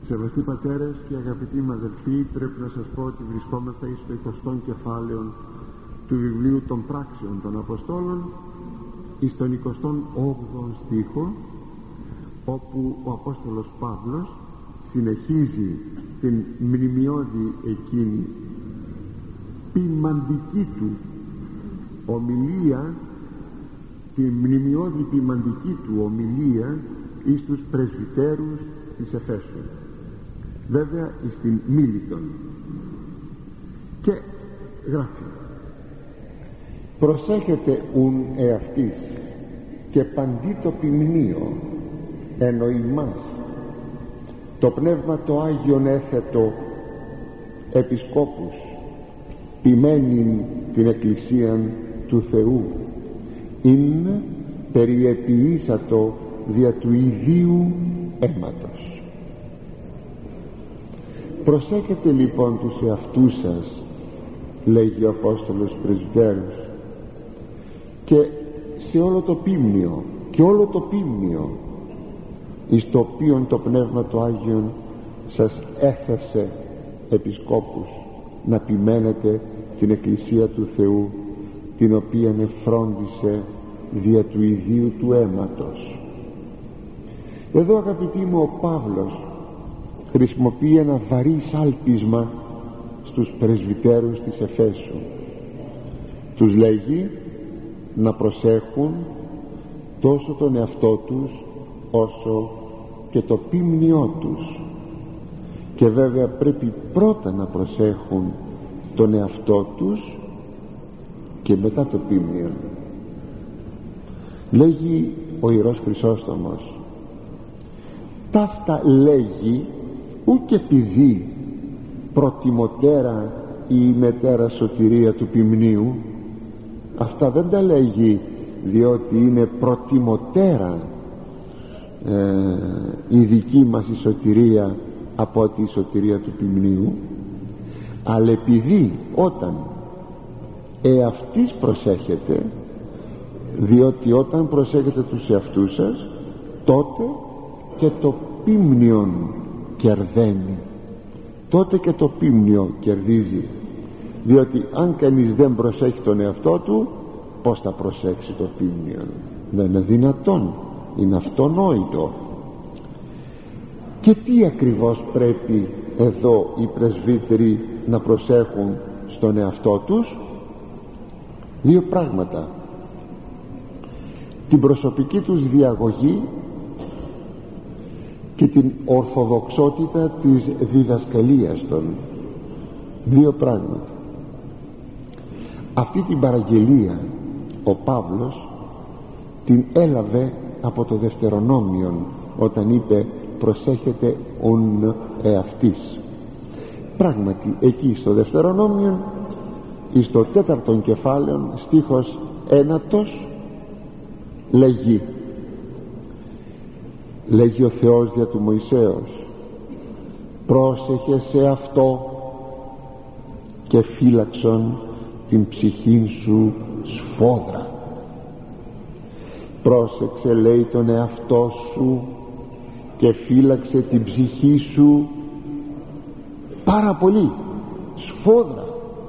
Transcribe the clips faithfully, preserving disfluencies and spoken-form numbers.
Σεβαστοί πατέρες και αγαπητοί μου αδελφοί, πρέπει να σας πω ότι βρισκόμαστε στο εικοστό κεφάλαιο του βιβλίου των πράξεων των Αποστόλων, εις τον εικοστό όγδοο στίχο, όπου ο Απόστολος Παύλος συνεχίζει την μνημειώδη εκείνη ποιμαντική του ομιλία, την μνημειώδη ποιμαντική του ομιλία εις τους πρεσβυτέρους της Εφέσου, βέβαια εις την Μίλητον, και γράφει: «Προσέχετε ουν εαυτής και παντί το ποιμνίο ενώ ημάς το Πνεύμα το Άγιον έθετο επισκόπους ποιμένην την Εκκλησίαν του Θεού ειν περιεποιήσατο δια του ιδίου αίματος». Προσέχετε λοιπόν τους εαυτούς σας, λέγει ο Απόστολος Πρεσβυτέρος, και σε όλο το ποίμνιο και όλο το ποίμνιο εις το οποίον το Πνεύμα το Άγιον σας έθεσε επισκόπους να ποιμένετε την Εκκλησία του Θεού, την οποία εφρόντισε δια του ιδίου του αίματος. Εδώ, αγαπητοί μου, ο Παύλος χρησιμοποιεί ένα βαρύ σάλπισμα στους πρεσβυτέρους της Εφέσου. Τους λέγει να προσέχουν τόσο τον εαυτό τους όσο και το ποίμνιό τους, και βέβαια πρέπει πρώτα να προσέχουν τον εαυτό τους και μετά το ποίμνιο. Λέγει ο Ιερός Χρυσόστομος: «Ταύτα λέγει ούκ επειδή προτιμωτέρα η μετέρα σωτηρία του ποιμνίου». Αυτά δεν τα λέγει διότι είναι προτιμωτέρα ε, η δική μας η σωτηρία από τη σωτηρία του ποιμνίου, αλλά επειδή όταν εαυτής προσέχετε, διότι όταν προσέχετε τους εαυτούς σας, τότε και το ποίμνιον κερδαίνει, τότε και το ποίμνιο κερδίζει. Διότι αν κανείς δεν προσέχει τον εαυτό του, πως θα προσέξει το ποίμνιο? Δεν είναι δυνατόν, είναι αυτονόητο. Και τι ακριβώς πρέπει εδώ οι πρεσβύτεροι να προσέχουν στον εαυτό τους? Δύο πράγματα: την προσωπική τους διαγωγή και την ορθοδοξότητα της διδασκαλίας των. Δύο πράγματα. Αυτή την παραγγελία ο Παύλος την έλαβε από το Δευτερονόμιον, όταν είπε προσέχετε ον εαυτής. Πράγματι εκεί στο Δευτερονόμιον, εις το τέταρτον κεφάλαιο, στίχος ένατος, λέγει λέγει ο Θεός δια του Μωυσέως: «Πρόσεχε σε αυτό και φύλαξον την ψυχήν σου σφόδρα». Πρόσεξε, λέει, τον εαυτό σου και φύλαξε την ψυχή σου πάρα πολύ, σφόδρα.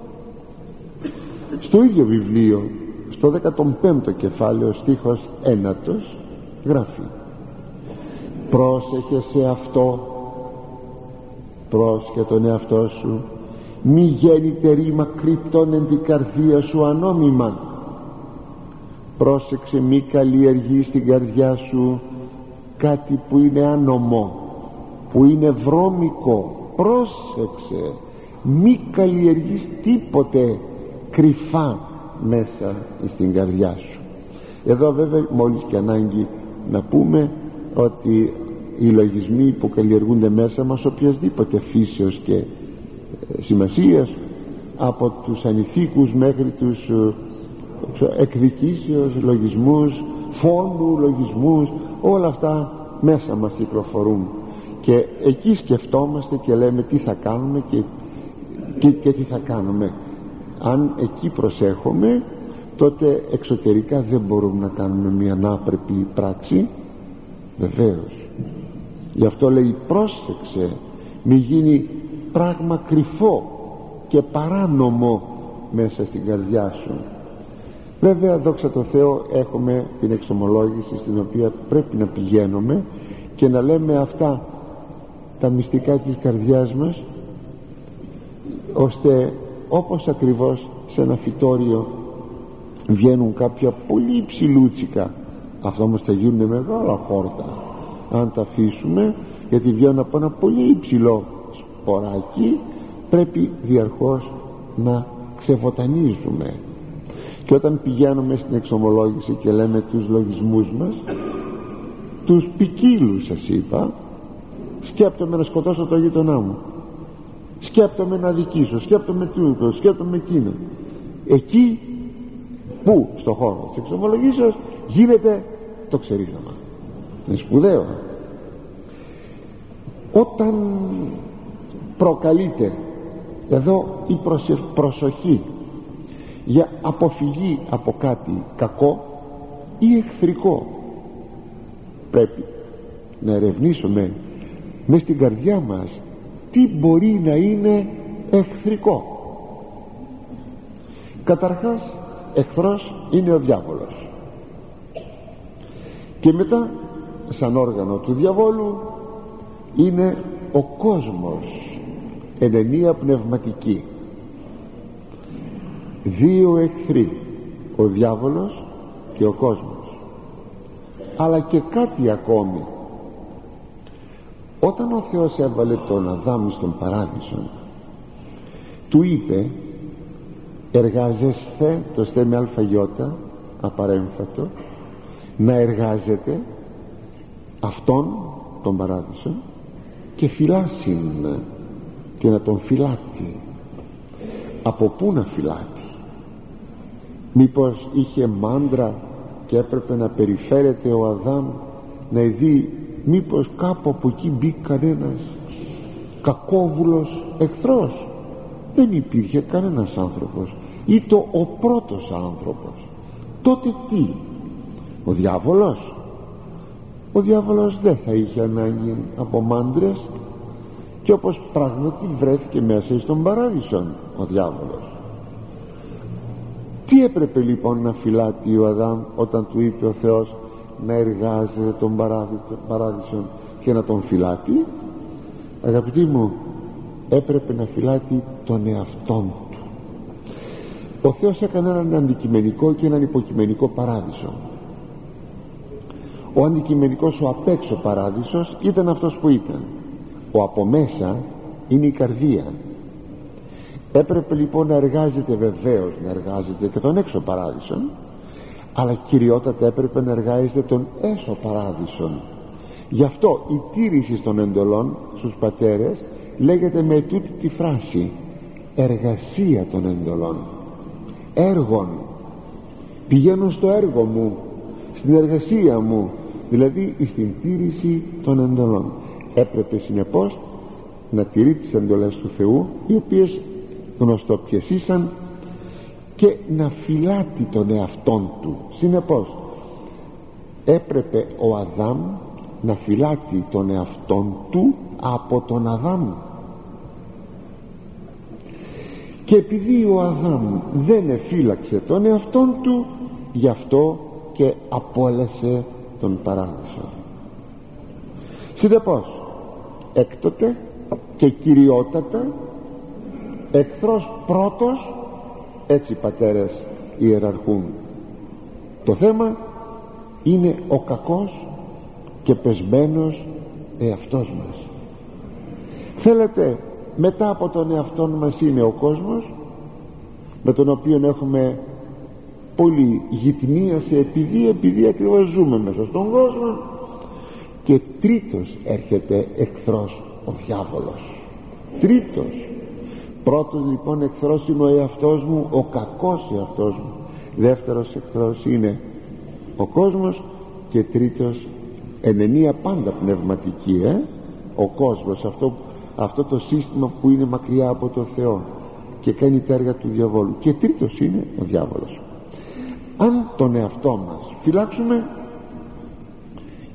Στο ίδιο βιβλίο, στο δεκαπέμπτο κεφάλαιο, στίχος ένατος, γράφει: «Πρόσεχε σε αυτό, πρόσεχε τον εαυτό σου, μη γέννηται ρήμα κρυπτών εν την καρδία σου ανόμημα». Πρόσεξε, μη καλλιεργεί στην καρδιά σου κάτι που είναι άνομό, που είναι βρώμικο. Πρόσεξε, μη καλλιεργείς τίποτε κρυφά μέσα στην καρδιά σου. Εδώ βέβαια μόλις και ανάγκη να πούμε ότι οι λογισμοί που καλλιεργούνται μέσα μας, οποιασδήποτε φύσεως και σημασίας, από τους ανηθίκους μέχρι τους εκδικήσεως λογισμούς, φόνου λογισμούς, όλα αυτά μέσα μας κυκλοφορούν, και εκεί σκεφτόμαστε και λέμε τι θα κάνουμε και, και, και τι θα κάνουμε. Αν εκεί προσέχουμε, τότε εξωτερικά δεν μπορούμε να κάνουμε μια ανάπρεπη πράξη. Βεβαίως Γι' αυτό λέει πρόσεξε μη γίνει πράγμα κρυφό και παράνομο μέσα στην καρδιά σου. Βέβαια δόξα τω Θεώ έχουμε την εξομολόγηση στην οποία πρέπει να πηγαίνουμε και να λέμε αυτά τα μυστικά της καρδιάς μας, ώστε όπως ακριβώς σε ένα φυτόριο βγαίνουν κάποια πολύ υψηλούτσικα, αυτά όμως θα γίνουν μεγάλα χόρτα αν τα αφήσουμε, γιατί βγαίνουν από ένα πολύ υψηλό σποράκι, πρέπει διαρκώς να ξεβοτανίζουμε. Και όταν πηγαίνουμε στην εξομολόγηση και λέμε τους λογισμούς μας, τους ποικίλους σας είπα, σκέπτομαι να σκοτώσω το γείτονά μου, σκέπτομαι να δικήσω, σκέπτομαι τούτο, σκέπτομαι εκείνο. Εκεί που στο χώρο της εξομολογήσεως γίνεται το ξερίζωμα. Είναι σπουδαίο. Όταν προκαλείται εδώ η προσοχή για αποφυγή από κάτι κακό ή εχθρικό, πρέπει να ερευνήσουμε μες στην καρδιά μας τι μπορεί να είναι εχθρικό. Καταρχάς εχθρός είναι ο διάβολος, και μετά σαν όργανο του διαβόλου είναι ο κόσμος εν ενία πνευματική. Δύο εχθροί, ο διάβολος και ο κόσμος. Αλλά και κάτι ακόμη. Όταν ο Θεός έβαλε τον Αδάμ στον παράδεισο, του είπε εργάζεσθε, το στε με αλφαγιώτα απαρέμφατο, να εργάζεται αυτόν τον παράδεισο και φυλάσιν, και να τον φυλάτει. Από πού να φυλάτει? Μήπως είχε μάντρα και έπρεπε να περιφέρεται ο Αδάμ να δει μήπως κάπου από εκεί μπει κανένας κακόβουλος εχθρός? Δεν υπήρχε κανένας άνθρωπος, ή το ο πρώτος άνθρωπος. Τότε τι? Ο διάβολος? Ο διάβολος δεν θα είχε ανάγκη από μάντρες, και όπως πράγματι βρέθηκε μέσα στον παράδεισο ο διάβολος. Τι έπρεπε λοιπόν να φυλάτει ο Αδάμ όταν του είπε ο Θεός να εργάζεται τον παράδεισο και να τον φυλάτει? Αγαπητοί μου, έπρεπε να φυλάτει τον εαυτόν του. Ο Θεός έκανε έναν αντικειμενικό και έναν υποκειμενικό παράδεισο. Ο αντικειμενικός, ο απ' έξω παράδεισος ήταν αυτός που ήταν. Ο από μέσα είναι η καρδία. Έπρεπε λοιπόν να εργάζεται, βεβαίως να εργάζεται και τον έξω παράδεισον, αλλά κυριότατα έπρεπε να εργάζεται τον έσω παράδεισον. Γι' αυτό η τήρηση των εντολών στους πατέρες λέγεται με τούτη τη φράση εργασία των εντολών, έργων. Πηγαίνω στο έργο μου, στην εργασία μου, δηλαδή στην τήρηση των εντολών. Έπρεπε συνεπώς να τηρεί τις εντολές του Θεού, οι οποίες γνωστό ποιες ήσαν, και να φυλάτει τον εαυτόν του. Συνεπώς έπρεπε ο Αδάμ να φυλάτει τον εαυτόν του από τον Αδάμ. Και επειδή ο Αδάμ δεν εφύλαξε τον εαυτόν του, γι' αυτό και απόλυσε τον παράδεισο. Συνεπώς έκτοτε και κυριότατα εχθρός πρώτος, έτσι οι πατέρες ιεραρχούν. Το θέμα είναι ο κακός και πεσμένος εαυτός μας. Θέλετε, μετά από τον εαυτόν μας είναι ο κόσμος, με τον οποίο έχουμε πολύ γυτνίαση, επειδή, επειδή ακριβώς ζούμε μέσα στον κόσμο. Και τρίτος έρχεται εχθρός, ο διάβολος. Τρίτος. Πρώτος λοιπόν εχθρός είναι ο εαυτός μου, ο κακός εαυτός μου. Δεύτερος εχθρός είναι ο κόσμος, και τρίτος εν ενία πάντα πνευματική, ε? ο κόσμος, αυτό, αυτό το σύστημα που είναι μακριά από το Θεό και κάνει τα έργα του διαβόλου. Και τρίτος είναι ο διάβολος. Αν τον εαυτό μας φυλάξουμε,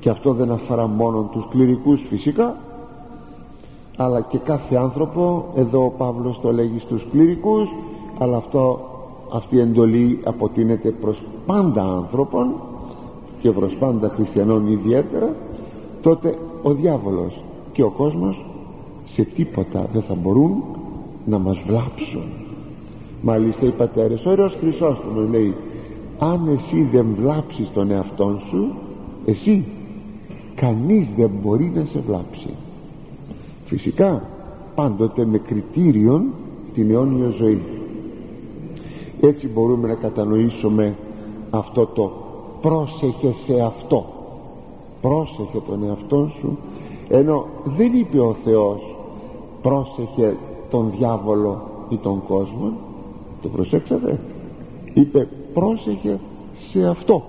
και αυτό δεν αφορά μόνο τους κληρικούς φυσικά, αλλά και κάθε άνθρωπο. Εδώ ο Παύλος το λέγει στους κληρικούς, αλλά αυτό, αυτή η εντολή αποτείνεται προς πάντα άνθρωπον και προς πάντα χριστιανών ιδιαίτερα. Τότε ο διάβολος και ο κόσμος σε τίποτα δεν θα μπορούν να μας βλάψουν. Μάλιστα οι πατέρες, ο Ιερός Χρυσόστομος λέει, αν εσύ δεν βλάψεις τον εαυτόν σου, εσύ, κανείς δεν μπορεί να σε βλάψει. Φυσικά πάντοτε με κριτήριον την αιώνια ζωή. Έτσι μπορούμε να κατανοήσουμε αυτό το πρόσεχε σε αυτό, πρόσεχε τον εαυτόν σου, ενώ δεν είπε ο Θεός πρόσεχε τον διάβολο ή τον κόσμο. Το προσέξατε? Είπε πρόσεχε σε αυτό.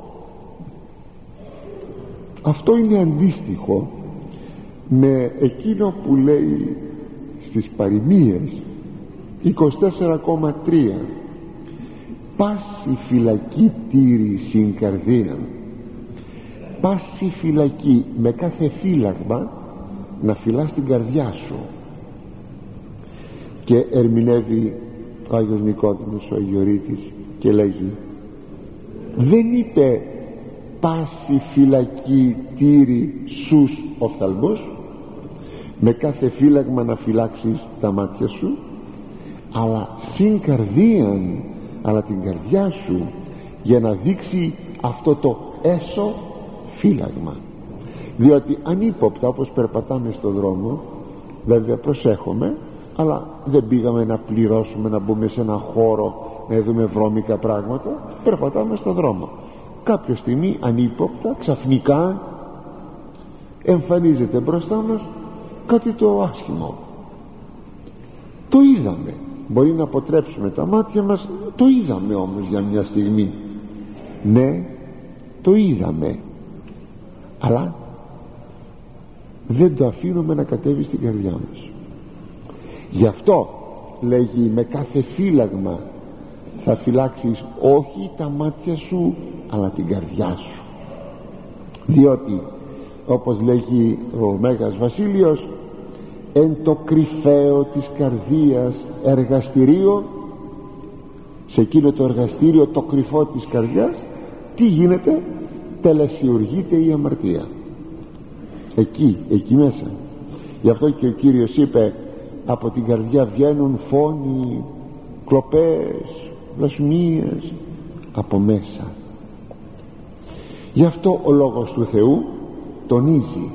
Αυτό είναι αντίστοιχο με εκείνο που λέει στις παροιμίες είκοσι τέσσερα κόμμα τρία, πάση φυλακή τήρη συν καρδίαν. Πάση φυλακή, με κάθε φύλαγμα να φυλάς την καρδιά σου. Και ερμηνεύει ο Άγιος Νικόδημος ο Αγιορείτης και λέγει, δεν είπε πάση φυλακή τήρη σους οφθαλμούς, με κάθε φύλαγμα να φυλάξεις τα μάτια σου, αλλά συν καρδίαν, αλλά την καρδιά σου, για να δείξει αυτό το έσω φύλαγμα. Διότι ανύποπτα, όπως περπατάμε στον δρόμο, βέβαια προσέχουμε, αλλά δεν πήγαμε να πληρώσουμε, να μπούμε σε ένα χώρο να δούμε βρώμικα πράγματα, περπατάμε στον δρόμο. Κάποια στιγμή ανύποπτα, ξαφνικά εμφανίζεται μπροστά μας κάτι το άσχημο. Το είδαμε, μπορεί να αποτρέψουμε τα μάτια μας, το είδαμε όμως για μια στιγμή. Ναι, το είδαμε, αλλά δεν το αφήνουμε να κατέβει στην καρδιά μας. Γι' αυτό λέγει, με κάθε φύλαγμα θα φυλάξεις όχι τα μάτια σου, αλλά την καρδιά σου. Διότι όπως λέγει ο Μέγας Βασίλειος, εν το κρυφαίο της καρδίας εργαστηρίο, σε εκείνο το εργαστήριο το κρυφό της καρδιάς, τι γίνεται? Τελεσιουργείται η αμαρτία. Εκεί, εκεί μέσα. Γι' αυτό και ο Κύριος είπε, από την καρδιά βγαίνουν φόνοι, κλοπές, βλασφημίες, από μέσα. Γι' αυτό ο Λόγος του Θεού τονίζει,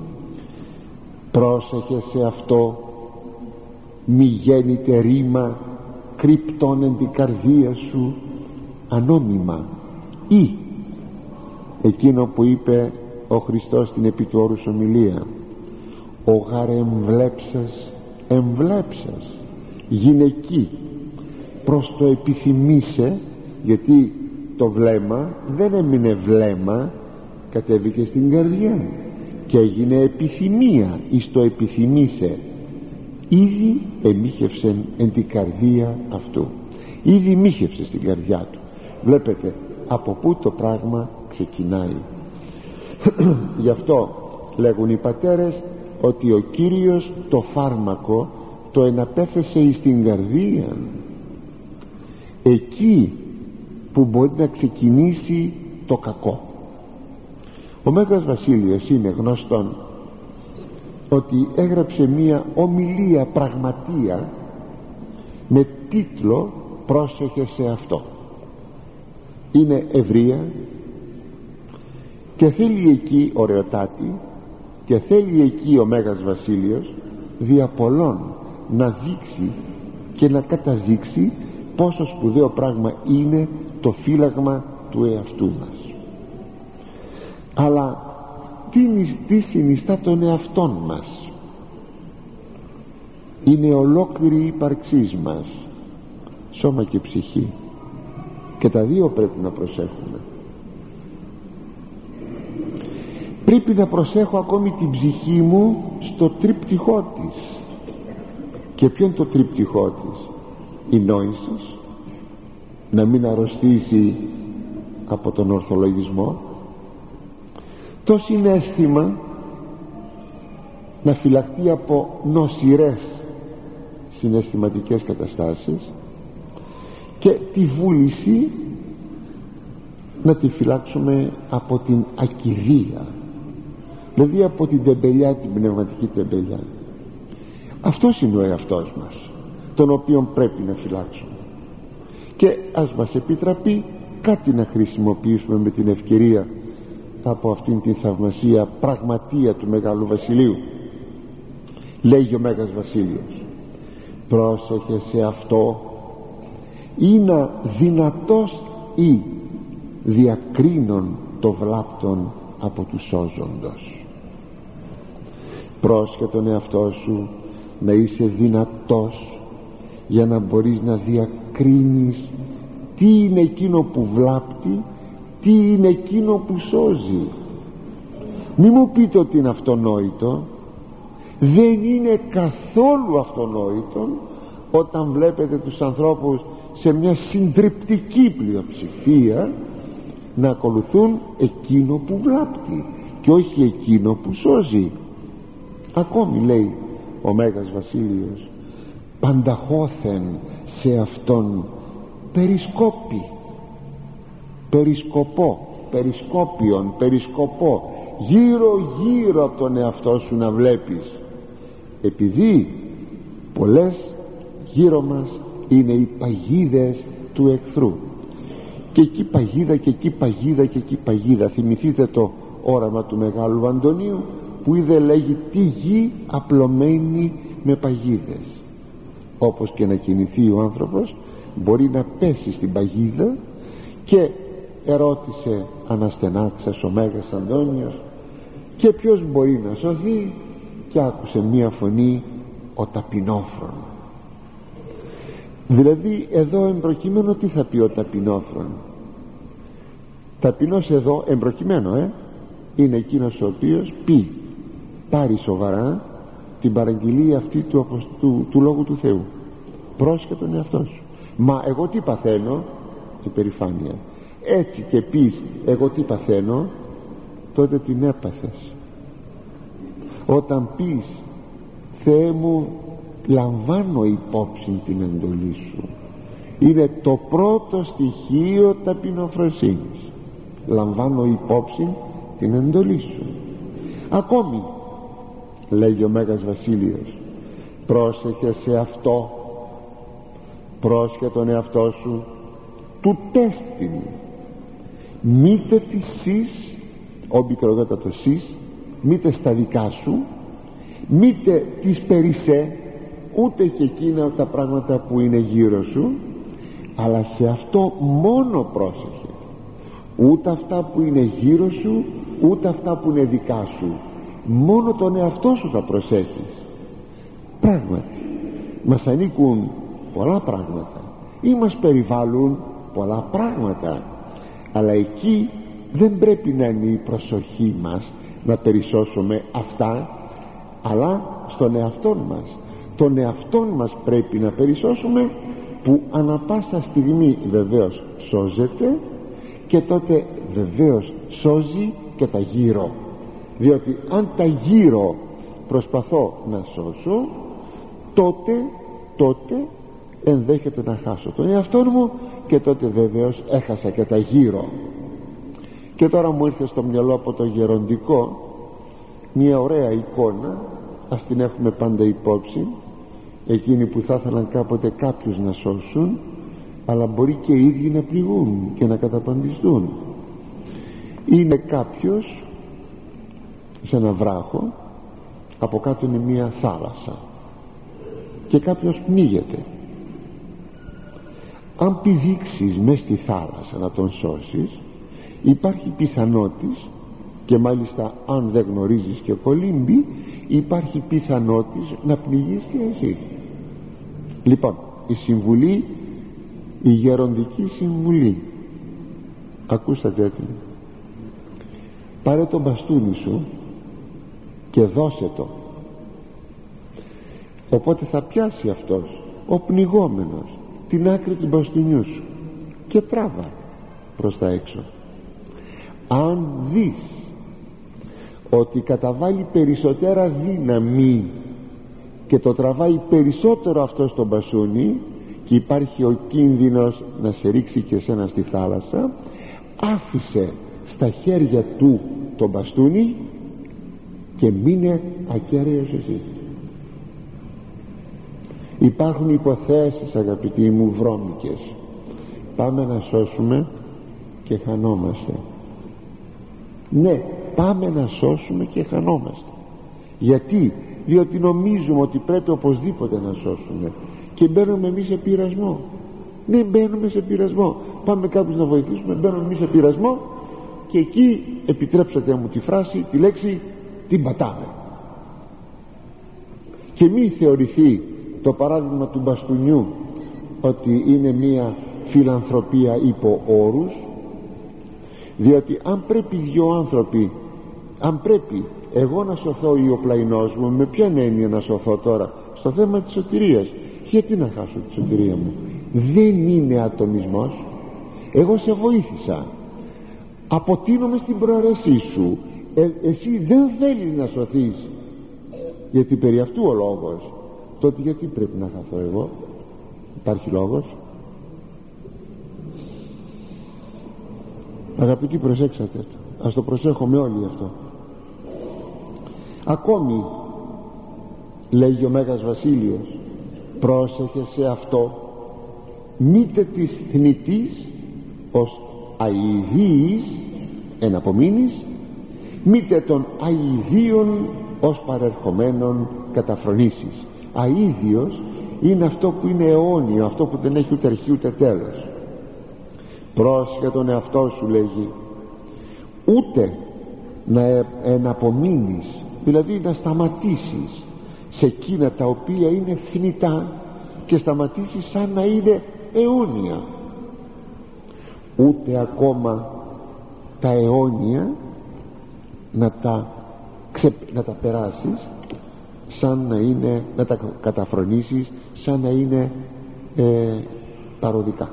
πρόσεχε σε αυτό, μη γέννηται ρήμα κρυπτών εν την καρδία σου ανώνυμα, ή εκείνο που είπε ο Χριστός στην επί του όρους ομιλία, ο γάρ εμβλέψας εμβλέψας γυναική προς το επιθυμήσε, γιατί το βλέμμα δεν έμεινε βλέμμα, κατέβηκε στην καρδιά και έγινε επιθυμία. Εις το επιθυμήσε, ήδη εμίχευσεν εν την καρδία αυτού, ήδη μίχευσε στην καρδιά του. Βλέπετε από πού το πράγμα ξεκινάει. Γι' αυτό λέγουν οι πατέρες ότι ο Κύριος το φάρμακο το εναπέθεσε εις την καρδία, εκεί που μπορεί να ξεκινήσει το κακό. Ο Μέγας Βασίλειος είναι γνωστόν ότι έγραψε μία ομιλία πραγματεία με τίτλο «Πρόσεχε σε αυτό». Είναι ευρεία και θέλει εκεί, ωραιοτάτη, και θέλει εκεί ο Μέγας Βασίλειος δια πολλών να δείξει και να καταδείξει πόσο σπουδαίο πράγμα είναι το φύλαγμα του εαυτού μας. Αλλά τι, τι συνιστά τον εαυτόν μας? Είναι ολόκληρη η ύπαρξής μας, σώμα και ψυχή, και τα δύο πρέπει να προσέχουμε. Πρέπει να προσέχω ακόμη την ψυχή μου στο τρίπτυχό της. Και ποιο είναι το τρίπτυχό της? Η νόησης, να μην αρρωστήσει από τον ορθολογισμό, το συναίσθημα να φυλαχτεί από νοσηρές συναισθηματικές καταστάσεις και τη βούληση να τη φυλάξουμε από την ακιδεία, δηλαδή από την τεμπελιά, την πνευματική τεμπελιά. Αυτός είναι ο εαυτός μας, τον οποίον πρέπει να φυλάξουμε, και ας μας επιτραπεί κάτι να χρησιμοποιήσουμε με την ευκαιρία από αυτήν την θαυμασία πραγματεία του Μεγάλου Βασιλείου. Λέγει ο Μέγας Βασίλειος: πρόσεχε σε αυτό, είναι δυνατός ή διακρίνων το βλάπτον από του σώζοντος. Πρόσχε τον εαυτό σου να είσαι δυνατός για να μπορείς να διακρίνεις τι είναι εκείνο που βλάπτει, τι είναι εκείνο που σώζει. Μη μου πείτε ότι είναι αυτονόητο. Δεν είναι καθόλου αυτονόητο όταν βλέπετε τους ανθρώπους σε μια συντριπτική πλειοψηφία να ακολουθούν εκείνο που βλάπτει και όχι εκείνο που σώζει. Ακόμη λέει ο Μέγας Βασίλειος: πανταχώθεν σε αυτόν περισκόπη, περισκοπώ, περισκόπιον, περισκοπώ, γύρω γύρω από τον εαυτό σου να βλέπεις, επειδή πολλές γύρω μας είναι οι παγίδες του εχθρού, και εκεί παγίδα και εκεί παγίδα και εκεί παγίδα. Θυμηθείτε το όραμα του Μεγάλου Αντωνίου που είδε, λέγει, τη γη απλωμένη με παγίδες. Όπως και να κινηθεί ο άνθρωπος μπορεί να πέσει στην παγίδα. Και ερώτησε αναστενάξας ο Μέγας Αντώνιος: και ποιος μπορεί να σωθεί? Και άκουσε μία φωνή: ο ταπεινόφρον. Δηλαδή εδώ εμπροκειμένο τι θα πει ο ταπεινόφρον? Ταπεινός εδώ εμπροκειμένο ε, είναι εκείνος ο οποίος πει, πάρει σοβαρά την παραγγελία αυτή του, του, του Λόγου του Θεού. Πρόσχε τον εαυτό σου. Μα εγώ τι παθαίνω? Υπερηφάνεια. Έτσι και πεις εγώ τι παθαίνω, τότε την έπαθες. Όταν πεις Θεέ μου, λαμβάνω υπόψη την εντολή σου, είναι το πρώτο στοιχείο ταπεινοφροσύνης. Λαμβάνω υπόψη την εντολή σου. Ακόμη λέγει ο Μέγας Βασίλειος: πρόσεχε σε αυτό, πρόσχε τον εαυτό σου του τέστην, μήτε τη σεις, ο μικροδότατος σεις, μήτε στα δικά σου, μήτε τις περισσέ, ούτε και εκείνα τα πράγματα που είναι γύρω σου, αλλά σε αυτό μόνο πρόσεχε. Ούτε αυτά που είναι γύρω σου, ούτε αυτά που είναι δικά σου, μόνο τον εαυτό σου θα προσέχεις. Πράγματι μας ανήκουν πολλά πράγματα ή μας περιβάλλουν πολλά πράγματα, αλλά εκεί δεν πρέπει να είναι η προσοχή μας να περισσώσουμε αυτά, αλλά στον εαυτόν μας. Τον εαυτόν μας πρέπει να περισσώσουμε, που ανα πάσα στιγμή βεβαίως σώζεται, και τότε βεβαίως σώζει και τα γύρω. Διότι αν τα γύρω προσπαθώ να σώσω, τότε τότε ενδέχεται να χάσω τον εαυτό μου, και τότε βεβαίως έχασα και τα γύρω. Και τώρα μου ήρθε στο μυαλό από το γεροντικό μια ωραία εικόνα, ας την έχουμε πάντα υπόψη, εκείνοι που θα ήθελαν κάποτε κάποιους να σώσουν, αλλά μπορεί και οι ίδιοι να πληγούν και να καταπαντιστούν. Είναι κάποιος σε ένα βράχο, από κάτω είναι μια θάλασσα, και κάποιος πνίγεται. Αν πηδήξεις μες στη θάλασσα να τον σώσεις, υπάρχει πιθανότης, και μάλιστα αν δεν γνωρίζεις και κολύμπι, υπάρχει πιθανότης να πνιγείς και εσύ. Λοιπόν, η συμβουλή, η γεροντική συμβουλή, ακούσατε τι: πάρε το μπαστούνι σου και δώσε το. Οπότε θα πιάσει αυτός ο πνιγόμενος την άκρη του μπαστούνιου σου και τράβα προς τα έξω. Αν δεις ότι καταβάλει περισσότερα δύναμη και το τραβάει περισσότερο αυτό στο μπασούνι και υπάρχει ο κίνδυνος να σε ρίξει και εσένα στη θάλασσα, άφησε στα χέρια του το μπαστούνι και μείνε ακέραιος εσύ. Υπάρχουν υποθέσεις, αγαπητοί μου, βρώμικες. Πάμε να σώσουμε και χανόμαστε. Ναι, πάμε να σώσουμε και χανόμαστε. Γιατί? Διότι νομίζουμε ότι πρέπει οπωσδήποτε να σώσουμε και μπαίνουμε εμείς σε πειρασμό. Ναι, μπαίνουμε σε πειρασμό. Πάμε κάποιους να βοηθήσουμε, μπαίνουμε εμείς σε πειρασμό και εκεί, επιτρέψατε μου τη φράση, τη λέξη, την πατάμε. Και μη θεωρηθεί το παράδειγμα του μπαστούνιου ότι είναι μία φιλανθρωπία υπό όρους, διότι αν πρέπει δυο άνθρωποι, αν πρέπει εγώ να σωθώ ή ο πλαϊνός μου, με ποια έννοια να σωθώ τώρα? Στο θέμα της σωτηρίας. Γιατί να χάσω τη σωτηρία μου? Δεν είναι ατομισμός. Εγώ σε βοήθησα, αποτείνομαι στην προαιρεσή σου, ε, εσύ δεν θέλεις να σωθείς, γιατί περί αυτού ο λόγος. Τότε γιατί πρέπει να χαθώ εγώ? Υπάρχει λόγος? Αγαπητοί, προσέξατε το. Ας το προσέχουμε όλοι αυτό. Ακόμη λέγει ο Μέγας Βασίλειος, πρόσεχε σε αυτό, μήτε της θνητής ως αηδίης εν απομείνεις, μήτε των αηδίων ως παρερχομένων καταφρονήσεις. Αίδιος είναι αυτό που είναι αιώνιο, αυτό που δεν έχει ούτε αρχή ούτε τέλος. Πρόσχε τον εαυτό σου, λέγει, ούτε να εναπομείνεις, δηλαδή να σταματήσεις σε εκείνα τα οποία είναι θνητά και σταματήσεις σαν να είναι αιώνια, ούτε ακόμα τα αιώνια να τα, ξε, να τα περάσεις σαν να είναι, να τα καταφρονήσεις σαν να είναι ε, παροδικά.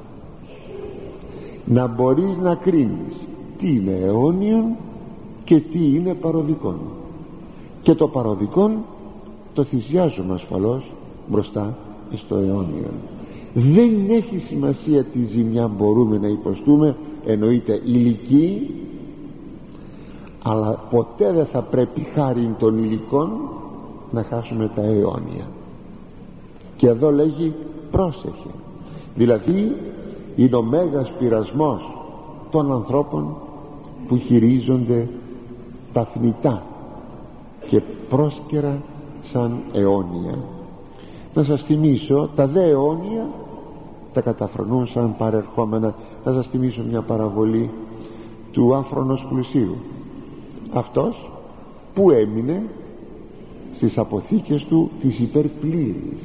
Να μπορείς να κρίνεις τι είναι αιώνιον και τι είναι παροδικόν, και το παροδικόν το θυσιάζουμε ασφαλώς μπροστά στο αιώνιον. Δεν έχει σημασία τι ζημιά μπορούμε να υποστούμε, εννοείται ηλική, αλλά ποτέ δεν θα πρέπει χάριν των υλικών να χάσουμε τα αιώνια. Και εδώ λέγει πρόσεχε, δηλαδή είναι ο μέγας πειρασμός των ανθρώπων που χειρίζονται τα θνητά και πρόσκαιρα σαν αιώνια. Να σας θυμίσω, τα δε αιώνια τα καταφρονούν σαν παρερχόμενα. Να σας θυμίσω μια παραβολή του άφρονος πλουσίου. Αυτός που έμεινε στις αποθήκες του της υπερπλήρης,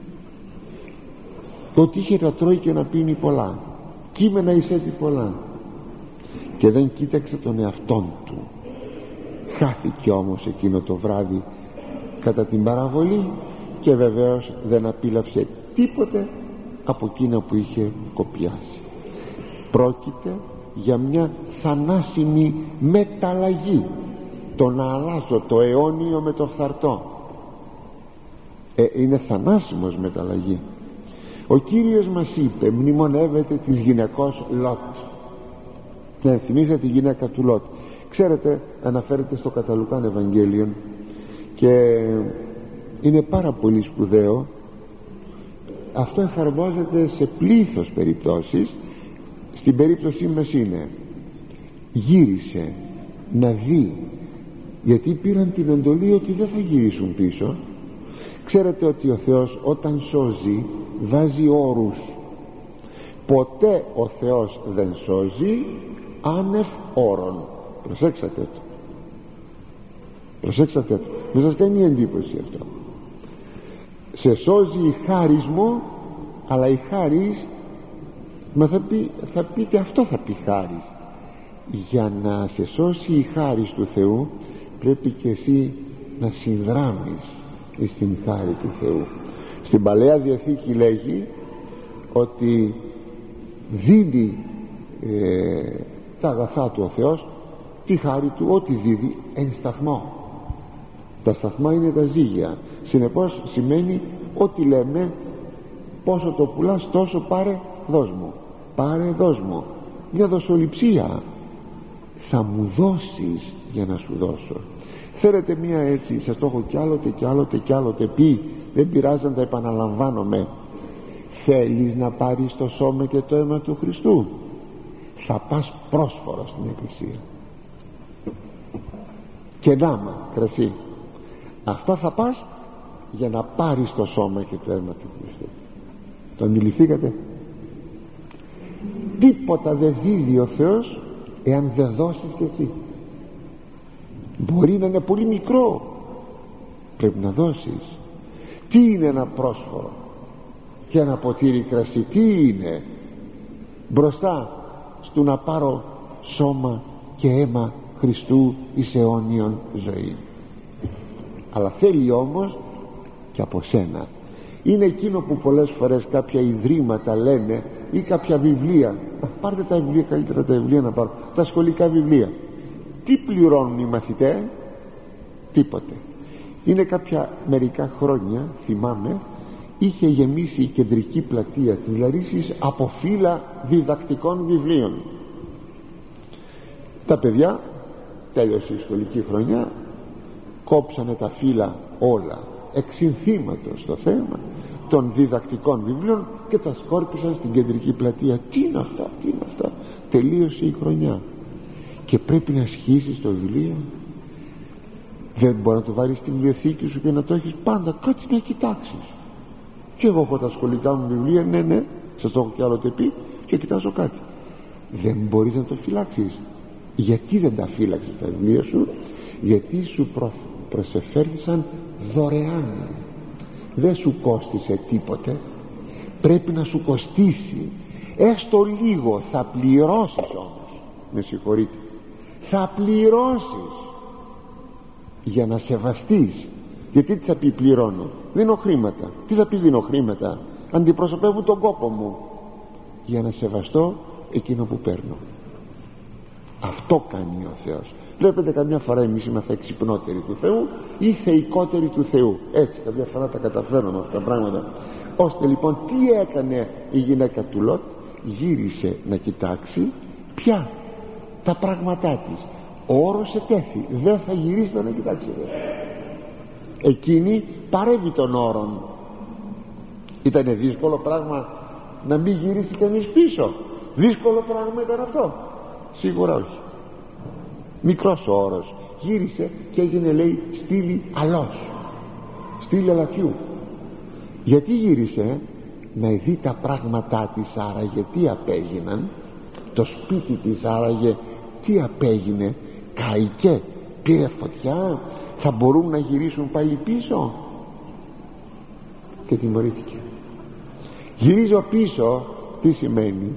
ότι είχε να τρώει και να πίνει πολλά, κείμενα εισέτει πολλά, και δεν κοίταξε τον εαυτόν του. Χάθηκε όμως εκείνο το βράδυ κατά την παραβολή και βεβαίως δεν απίλαυσε τίποτε από εκείνα που είχε κοπιάσει. Πρόκειται για μια θανάσιμη μεταλλαγή, το να αλλάζω το αιώνιο με το φθαρτό. ε, είναι θανάσιμος μεταλλαγή. Ο Κύριος μας είπε, μνημονεύεται της γυναικός Λότ. Ναι, θυμίζετε τη γυναίκα του Λότ. Ξέρετε, αναφέρεται στο κατά Λουκάν Ευαγγέλιον και είναι πάρα πολύ σπουδαίο. Αυτό εφαρμόζεται σε πλήθος περιπτώσεις. Στην περίπτωσή μας είναι, γύρισε να δει, γιατί πήραν την εντολή ότι δεν θα γυρίσουν πίσω. Ξέρετε ότι ο Θεός όταν σώζει βάζει όρους. Ποτέ ο Θεός δεν σώζει άνευ όρων. Προσέξατε το. Προσέξατε το. Δεν σας κάνει εντύπωση αυτό? Σε σώζει η χάρις μου, αλλά η χάρις, μα θα, πει, θα πείτε αυτό θα πει χάρις. Για να σε σώσει η χάρις του Θεού πρέπει και εσύ να συνδράμεις στην χάρη του Θεού. Στην Παλαιά Διαθήκη λέγει ότι δίνει ε, τα αγαθά του ο Θεός τη χάρη του, ό,τι δίδει εν σταθμό. Τα σταθμά είναι τα ζύγια. Συνεπώς σημαίνει ό,τι λέμε, πόσο το πουλάς τόσο πάρε δώσ' μου, πάρε δώσ' μου. Μια δοσοληψία. Θα μου δώσεις για να σου δώσω. Θέλετε μια έτσι, σας το έχω κι άλλοτε κι άλλοτε κι άλλοτε πει, δεν πειράζει να τα επαναλαμβάνομαι. Θέλεις να πάρεις το σώμα και το αίμα του Χριστού, θα πας πρόσφορο στην εκκλησία και δάμα κρασί, αυτά θα πας για να πάρεις το σώμα και το αίμα του Χριστού. Το αντιληφθήκατε? Τίποτα δεν δίδει ο Θεός εάν δεν δώσεις και εσύ. Μπορεί να είναι πολύ μικρό, πρέπει να δώσεις. Τι είναι ένα πρόσφορο και ένα ποτήρι κρασί, τι είναι μπροστά στο να πάρω σώμα και αίμα Χριστού εις αιώνιον ζωή? Αλλά θέλει όμως και από σένα. Είναι εκείνο που πολλές φορές κάποια ιδρύματα λένε, ή κάποια βιβλία, πάρτε τα βιβλία, καλύτερα τα βιβλία να πάρω, τα σχολικά βιβλία. Τι πληρώνουν οι μαθητές? Τίποτε. Είναι κάποια μερικά χρόνια, θυμάμαι, είχε γεμίσει η κεντρική πλατεία της Λαρίσης από φύλλα διδακτικών βιβλίων. Τα παιδιά, τέλειωσε η σχολική χρονιά, κόψανε τα φύλλα όλα εξ συνθήματος στο θέμα των διδακτικών βιβλίων και τα σκόρπισαν στην κεντρική πλατεία. Τι είναι αυτά, τι είναι αυτά? Τελείωσε η χρονιά και πρέπει να σχίσεις το βιβλίο. Δεν μπορεί να το βάλεις στην βιβλιοθήκη σου και να το έχεις πάντα? Κάτσε να κοιτάξεις. Και εγώ έχω τα σχολικά μου βιβλία, ναι ναι, σας το έχω κι άλλοτε πει, και κοιτάζω κάτι. Δεν μπορείς να το φυλάξεις. Γιατί δεν τα φύλαξες τα βιβλία σου? Γιατί σου προ... προσεφέρθησαν δωρεάν. Δεν σου κόστισε τίποτε. Πρέπει να σου κοστίσει έστω λίγο. Θα πληρώσεις όμως, με συγχωρείτε, θα πληρώσεις για να σεβαστείς. Γιατί τι θα πει πληρώνω? Δίνω χρήματα. Τι θα πει δίνω χρήματα? Αντιπροσωπεύουν τον κόπο μου για να σεβαστώ εκείνο που παίρνω. Αυτό κάνει ο Θεός. Βλέπετε, καμιά φορά εμείς είμαστε εξυπνότεροι του Θεού ή θεϊκότεροι του Θεού. Έτσι καμιά φορά τα καταφέρνουμε αυτά τα πράγματα. Ώστε λοιπόν τι έκανε η γυναίκα του Λότ? Γύρισε να κοιτάξει πια τα πράγματά της. Ο όρος ετέθη, δεν θα γυρίσει να κοιτάξει. Εκείνη παρέβη των όρων. Ήτανε δύσκολο πράγμα να μην γυρίσει κανείς πίσω? Δύσκολο πράγμα ήταν αυτό? Σίγουρα όχι. Μικρός ο όρος. Γύρισε και έγινε, λέει, στήλη αλός, στήλη αλαφιού. Γιατί γύρισε? Να δει τα πράγματά της άραγε τι απέγιναν, το σπίτι της άραγε τι απέγινε, καήκε, πήρε φωτιά, θα μπορούν να γυρίσουν πάλι πίσω? Και τιμωρήθηκε. Γυρίζω πίσω, τι σημαίνει?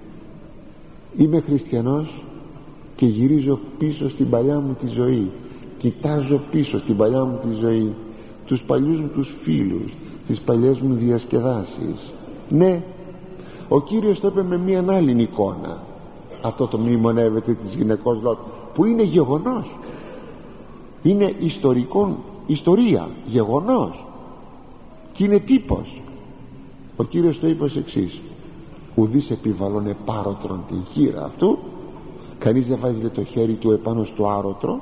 Είμαι χριστιανός και γυρίζω πίσω στην παλιά μου τη ζωή. Κοιτάζω πίσω στην παλιά μου τη ζωή, τους παλιούς μου τους φίλους, τις παλιές μου διασκεδάσεις. Ναι, ο Κύριος το είπε με μια άλλη εικόνα. Αυτό το μνημονεύεται της γυναικός Λότ, που είναι γεγονός, είναι ιστορικό, ιστορία, γεγονός, και είναι τύπος. Ο Κύριος το είπε ως εξής: ουδείς επιβαλών επάρωτρον την χείρα αυτού. Κανείς δεν βάζει το χέρι του επάνω στο άρωτρο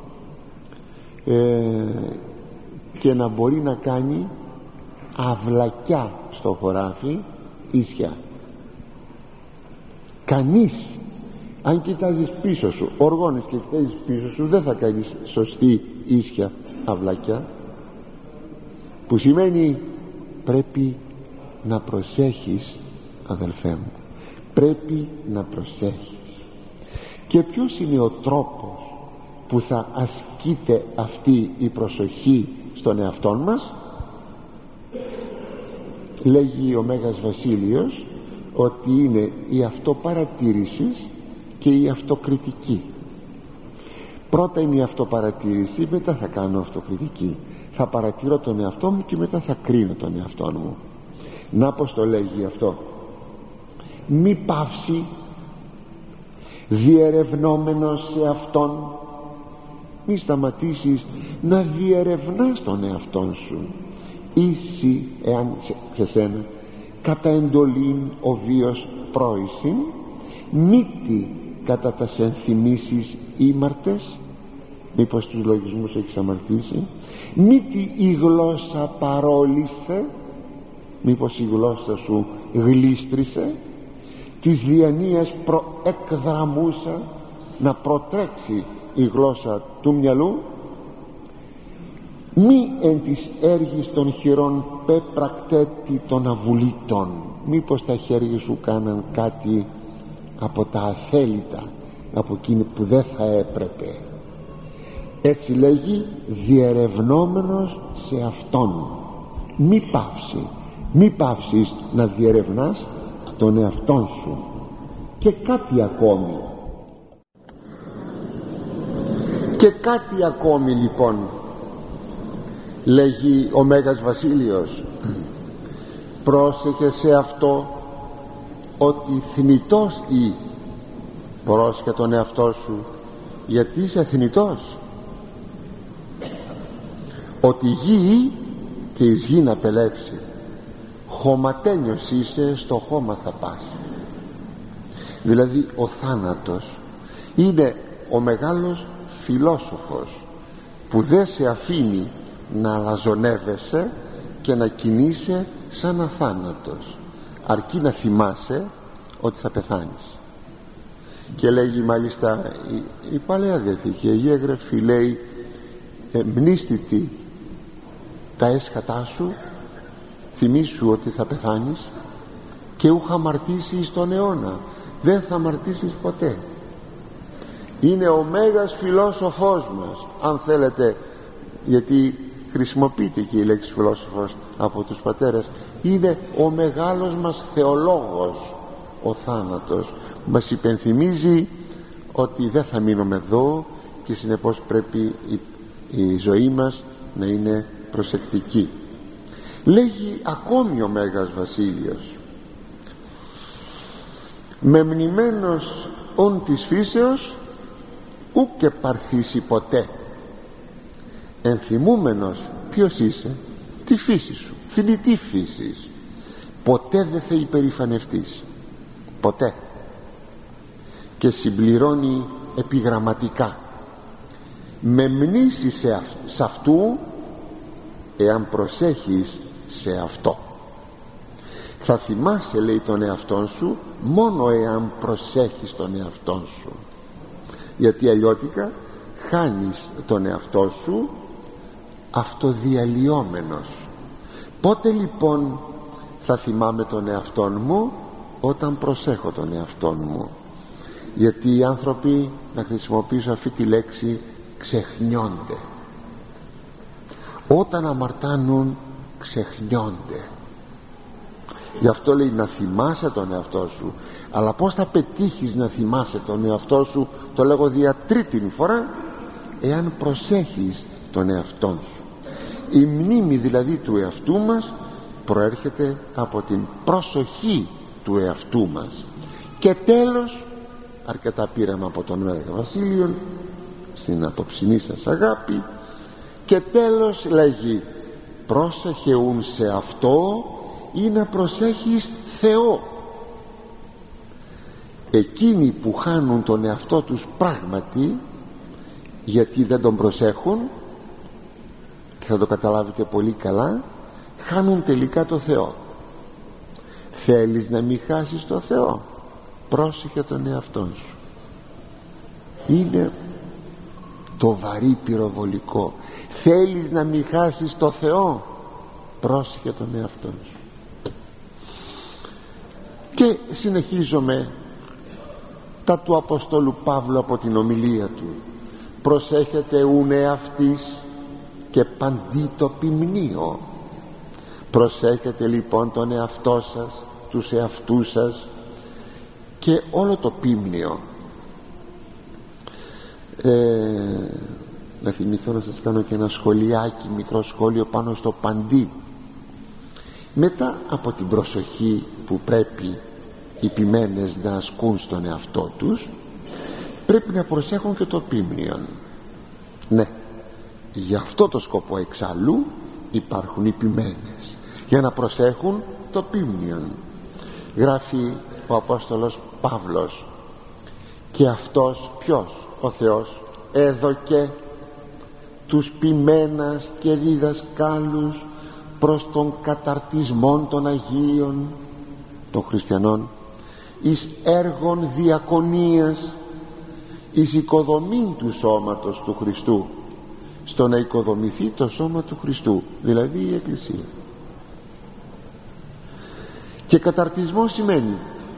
ε, και να μπορεί να κάνει αυλακιά στο χωράφι ίσια. Κανείς. Αν κοιτάζεις πίσω σου, οργώνεις και κοιτάζεις πίσω σου, δεν θα κάνεις σωστή ίσια αυλακιά. Που σημαίνει πρέπει να προσέχεις, αδελφέ μου, πρέπει να προσέχεις. Και ποιος είναι ο τρόπος που θα ασκείται αυτή η προσοχή στον εαυτόν μας? Λέγει ο Μέγας Βασίλειος ότι είναι η αυτοπαρατήρηση και η αυτοκριτική. Πρώτα είναι η αυτοπαρατήρηση, μετά θα κάνω αυτοκριτική. Θα παρατηρώ τον εαυτό μου και μετά θα κρίνω τον εαυτό μου. Να πως το λέγει αυτό: μη παύσει διερευνόμενος σε Αυτόν. μη σταματήσεις να διερευνάς τον εαυτόν σου. Ήσι, εάν σε, σε σένα κατά εντολήν ο βίος πρόησιν, μήτι κατά τας ενθυμίσεις ήμαρτες. Μήπως τους λογισμούς έχεις αμαρτήσει? Μήτι η γλώσσα παρόλισθε, μήπως η γλώσσα σου γλίστρισε, της διανοίας προεκδραμούσα, να προτρέξει η γλώσσα του μυαλού. Μη εν της έργης των χειρών πεπρακτέτη των αβουλήτων. Μήπως τα χέρια σου κάναν κάτι από τα αθέλητα, από εκείνη που δεν θα έπρεπε. Έτσι λέγει, διερευνόμενος σε Αυτόν. Μη πάυσει, μη πάυσεις να διερευνάς τον εαυτόν σου. Και κάτι ακόμη, και κάτι ακόμη λοιπόν λέγει ο Μέγας Βασίλειος. Πρόσεχε σε αυτό, ότι θνητός ή. Πρόσεχε τον εαυτό σου, γιατί είσαι θνητός. Ότι γη και εις γη να πελέψει. Χωματένιος είσαι, στο χώμα θα πας. Δηλαδή ο θάνατος είναι ο μεγάλος φιλόσοφος που δεν σε αφήνει να αλαζονεύεσαι και να κινείσαι σαν αθάνατος, αρκεί να θυμάσαι ότι θα πεθάνεις. Και λέγει μάλιστα η, η Παλαιά Διαθήκη, η Αγία Γραφή λέει, ε, μνήστητη τα έσχατά σου, θυμήσου ότι θα πεθάνεις, και ούχα αμαρτήσεις στον αιώνα, δεν θα αμαρτήσεις ποτέ. Είναι ο μέγας φιλόσοφός μας, αν θέλετε, γιατί χρησιμοποιείται και η λέξη φιλόσοφος από τους πατέρες. Είναι ο μεγάλος μας θεολόγος ο θάνατος, μας υπενθυμίζει ότι δεν θα μείνουμε εδώ και συνεπώς πρέπει η, η ζωή μας να είναι προσεκτική. Λέγει ακόμη ο Μέγας Βασίλειος, μεμνημένος ον της φύσεως ου και παρθήσει ποτέ. Ενθυμούμενος ποιος είσαι, τη φύση σου, θνητή φύση, ποτέ δεν θα υπερηφανευτείς, ποτέ. Και συμπληρώνει επιγραμματικά, με μνήση σε, αυ, σε αυτού, εάν προσέχεις σε αυτό. Θα θυμάσαι, λέει, τον εαυτόν σου μόνο εάν προσέχεις τον εαυτόν σου, γιατί αλλιώτικα χάνεις τον εαυτό σου αυτοδιαλυόμενος. Πότε λοιπόν θα θυμάμαι τον εαυτόν μου? Όταν προσέχω τον εαυτόν μου. Γιατί οι άνθρωποι, να χρησιμοποιήσω αυτή τη λέξη, ξεχνιόνται. Όταν αμαρτάνουν ξεχνιόνται. Γι' αυτό λέει να θυμάσαι τον εαυτό σου. Αλλά πως θα πετύχεις να θυμάσαι τον εαυτό σου? Το λέγω δια τρίτην φορά, εάν προσέχεις τον εαυτό σου. Η μνήμη δηλαδή του εαυτού μας προέρχεται από την προσοχή του εαυτού μας. Και τέλος, αρκετά πήραμε από τον Μέγα Βασίλειο στην απόψινή σας αγάπη, και τέλος λέγει, πρόσεχε ουν σε αυτό ή να προσέχεις Θεό. Εκείνοι που χάνουν τον εαυτό τους πράγματι, γιατί δεν τον προσέχουν, και θα το καταλάβετε πολύ καλά, χάνουν τελικά το Θεό. Θέλεις να μην χάσεις το Θεό? Πρόσεχε τον εαυτό σου. Είναι το βαρύ πυροβολικό. Θέλεις να μην χάσεις το Θεό? Πρόσεχε τον εαυτό σου. Και συνεχίζομαι τα του Αποστόλου Παύλου από την ομιλία του. Προσέχετε ουν εαυτής και παντί το ποιμνίο. Προσέχετε λοιπόν τον εαυτό σας, τους εαυτούς σας και όλο το ποίμνιο. ε, να θυμηθώ να σας κάνω και ένα σχολιάκι, μικρό σχόλιο πάνω στο παντί. Μετά από την προσοχή που πρέπει οι ποιμένες να ασκούν στον εαυτό τους, πρέπει να προσέχουν και το πίμνιον. Ναι, για αυτό το σκοπό εξάλλου υπάρχουν οι ποιμένες, για να προσέχουν το πίμνιον. Γράφει ο Απόστολος Παύλος: και αυτός ποιος? Ο Θεός έδωκε τους ποιμένας και διδασκάλους προς τον καταρτισμόν των Αγίων, των χριστιανών, εις έργων διακονίας, εις οικοδομήν του σώματος του Χριστού, στο να οικοδομηθεί το σώμα του Χριστού, δηλαδή η Εκκλησία. Και καταρτισμό σημαίνει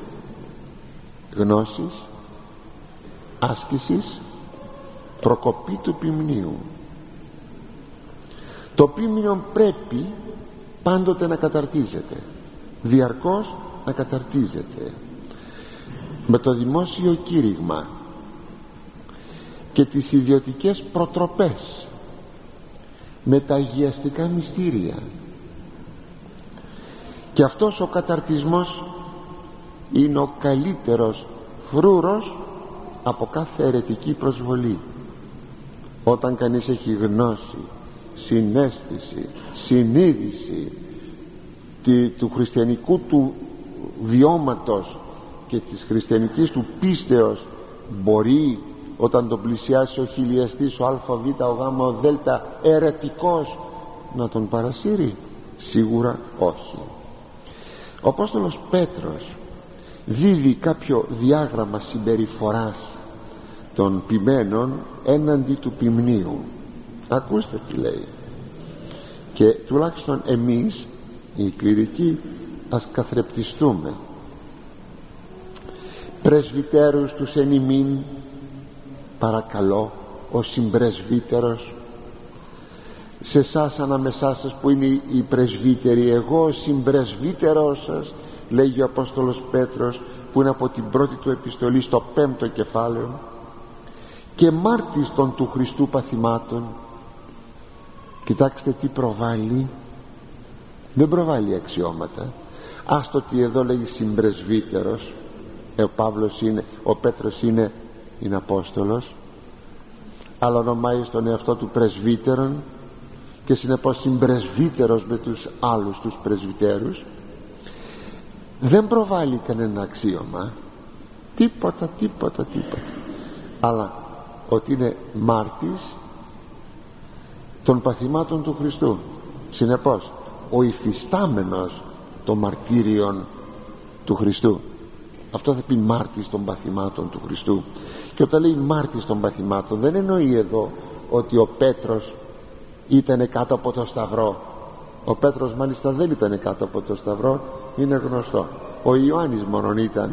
γνώσης, άσκησης, προκοπή του ποιμνίου. Το ποίμνιο πρέπει πάντοτε να καταρτίζεται, διαρκώς να καταρτίζεται, με το δημόσιο κήρυγμα και τις ιδιωτικές προτροπές, με τα αγιαστικά μυστήρια. Και αυτός ο καταρτισμός είναι ο καλύτερος φρούρος από κάθε αιρετική προσβολή. Όταν κανείς έχει γνώση, συναίσθηση, συνείδηση του χριστιανικού του βιώματος και της χριστιανικής του πίστεως, μπορεί όταν τον πλησιάσει ο χιλιαστής, ο α, β, ο γ, ο δ αιρετικός, να τον παρασύρει? Σίγουρα όχι. Ο Απόστολος Πέτρος δίδει κάποιο διάγραμμα συμπεριφοράς των ποιμένων έναντι του ποιμνίου. Ακούστε τι λέει. Και τουλάχιστον εμείς οι κληρικοί ας καθρεπτιστούμε. Πρεσβυτέρους τους εν ημίν παρακαλώ, ο συμπρεσβύτερος, σε εσάς ανάμεσά σας που είναι οι πρεσβύτεροι, εγώ ο συμπρεσβύτερός σας, λέγει ο Απόστολος Πέτρος, που είναι από την πρώτη του επιστολή στο πέμπτο κεφάλαιο, και μάρτης των του Χριστού παθημάτων. Κοιτάξτε τι προβάλλει. Δεν προβάλλει αξιώματα. Άστο ότι εδώ λέγει συμπρεσβύτερος. ε, ο Παύλος είναι, ο Πέτρος είναι, είναι Απόστολος, αλλά ονομάει στον εαυτό του πρεσβύτερον και συνεπώς συμπρεσβύτερος με τους άλλους τους πρεσβυτέρους. Δεν προβάλλει κανένα αξίωμα, τίποτα τίποτα τίποτα, αλλά ότι είναι μάρτης των παθημάτων του Χριστού. Συνεπώς ο υφιστάμενος των μαρτύριων του Χριστού, αυτό θα πει μάρτης των παθημάτων του Χριστού. Και όταν λέει μάρτης των παθημάτων, δεν εννοεί εδώ ότι ο Πέτρος ήταν κάτω από το σταυρό. Ο Πέτρος μάλιστα δεν ήταν κάτω από το σταυρό, είναι γνωστό. Ο Ιωάννης μόνον ήταν.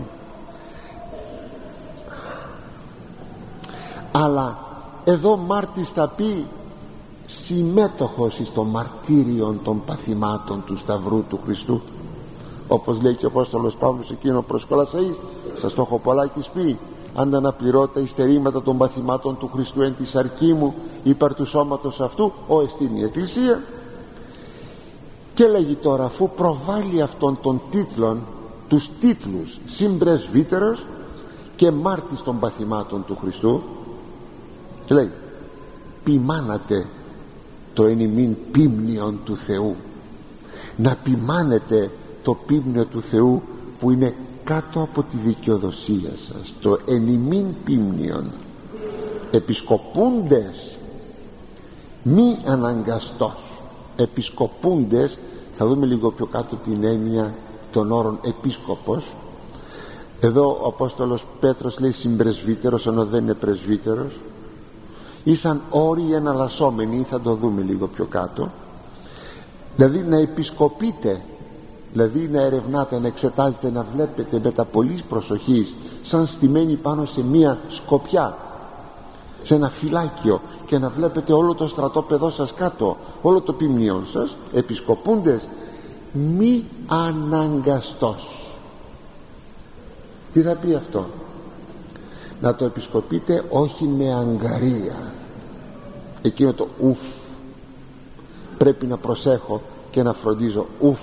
Αλλά εδώ μάρτης θα πει συμμέτοχος εις το μαρτύριον των παθημάτων του σταυρού του Χριστού, όπως λέει και ο Απόστολος Παύλος εκείνο προς Κολασσαείς, σας το έχω πολλάκις πει, αν αναπληρώ τα υστερήματα των παθημάτων του Χριστού εν τη σαρκή μου υπέρ του σώματος αυτού, ο εστίν η Εκκλησία. Και λέγει τώρα, αφού προβάλλει αυτόν των τίτλων, τους τίτλους συμπρεσβύτερος και μάρτης των παθημάτων του Χριστού, και λέει ποιμάνατε το εν ημίν ποίμνιον του Θεού. Να ποιμάνετε το ποίμνιο του Θεού που είναι κάτω από τη δικαιοδοσία σας, το εν ημίν ποίμνιον. Επισκοπούντες, μη αναγκαστός. Επισκοπούντες, θα δούμε λίγο πιο κάτω την έννοια των όρων επίσκοπος. Εδώ ο Απόστολος Πέτρος λέει συμπρεσβύτερος, ενώ δεν είναι πρεσβύτερος. Ήσαν όροι εναλλασσόμενοι, θα το δούμε λίγο πιο κάτω. Δηλαδή να επισκοπείτε, δηλαδή να ερευνάτε, να εξετάζετε, να βλέπετε με τα πολλής προσοχής, σαν στημένοι πάνω σε μία σκοπιά, σε ένα φυλάκιο, και να βλέπετε όλο το στρατόπεδό σας κάτω, όλο το ποιμνιόν σας. Επισκοπούντες, μη αναγκαστός. Τι θα πει αυτό? Να το επισκοπείτε όχι με αγκαρία. Εκείνο το ουφ, πρέπει να προσέχω και να φροντίζω, ουφ.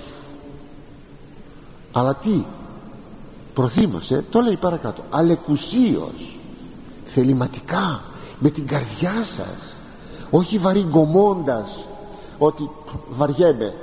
Αλλά τι? Προθύμωσε, το λέει παρακάτω, αλεκουσίως, θεληματικά, με την καρδιά σας, όχι βαριγκομώντας ότι βαριέμαι.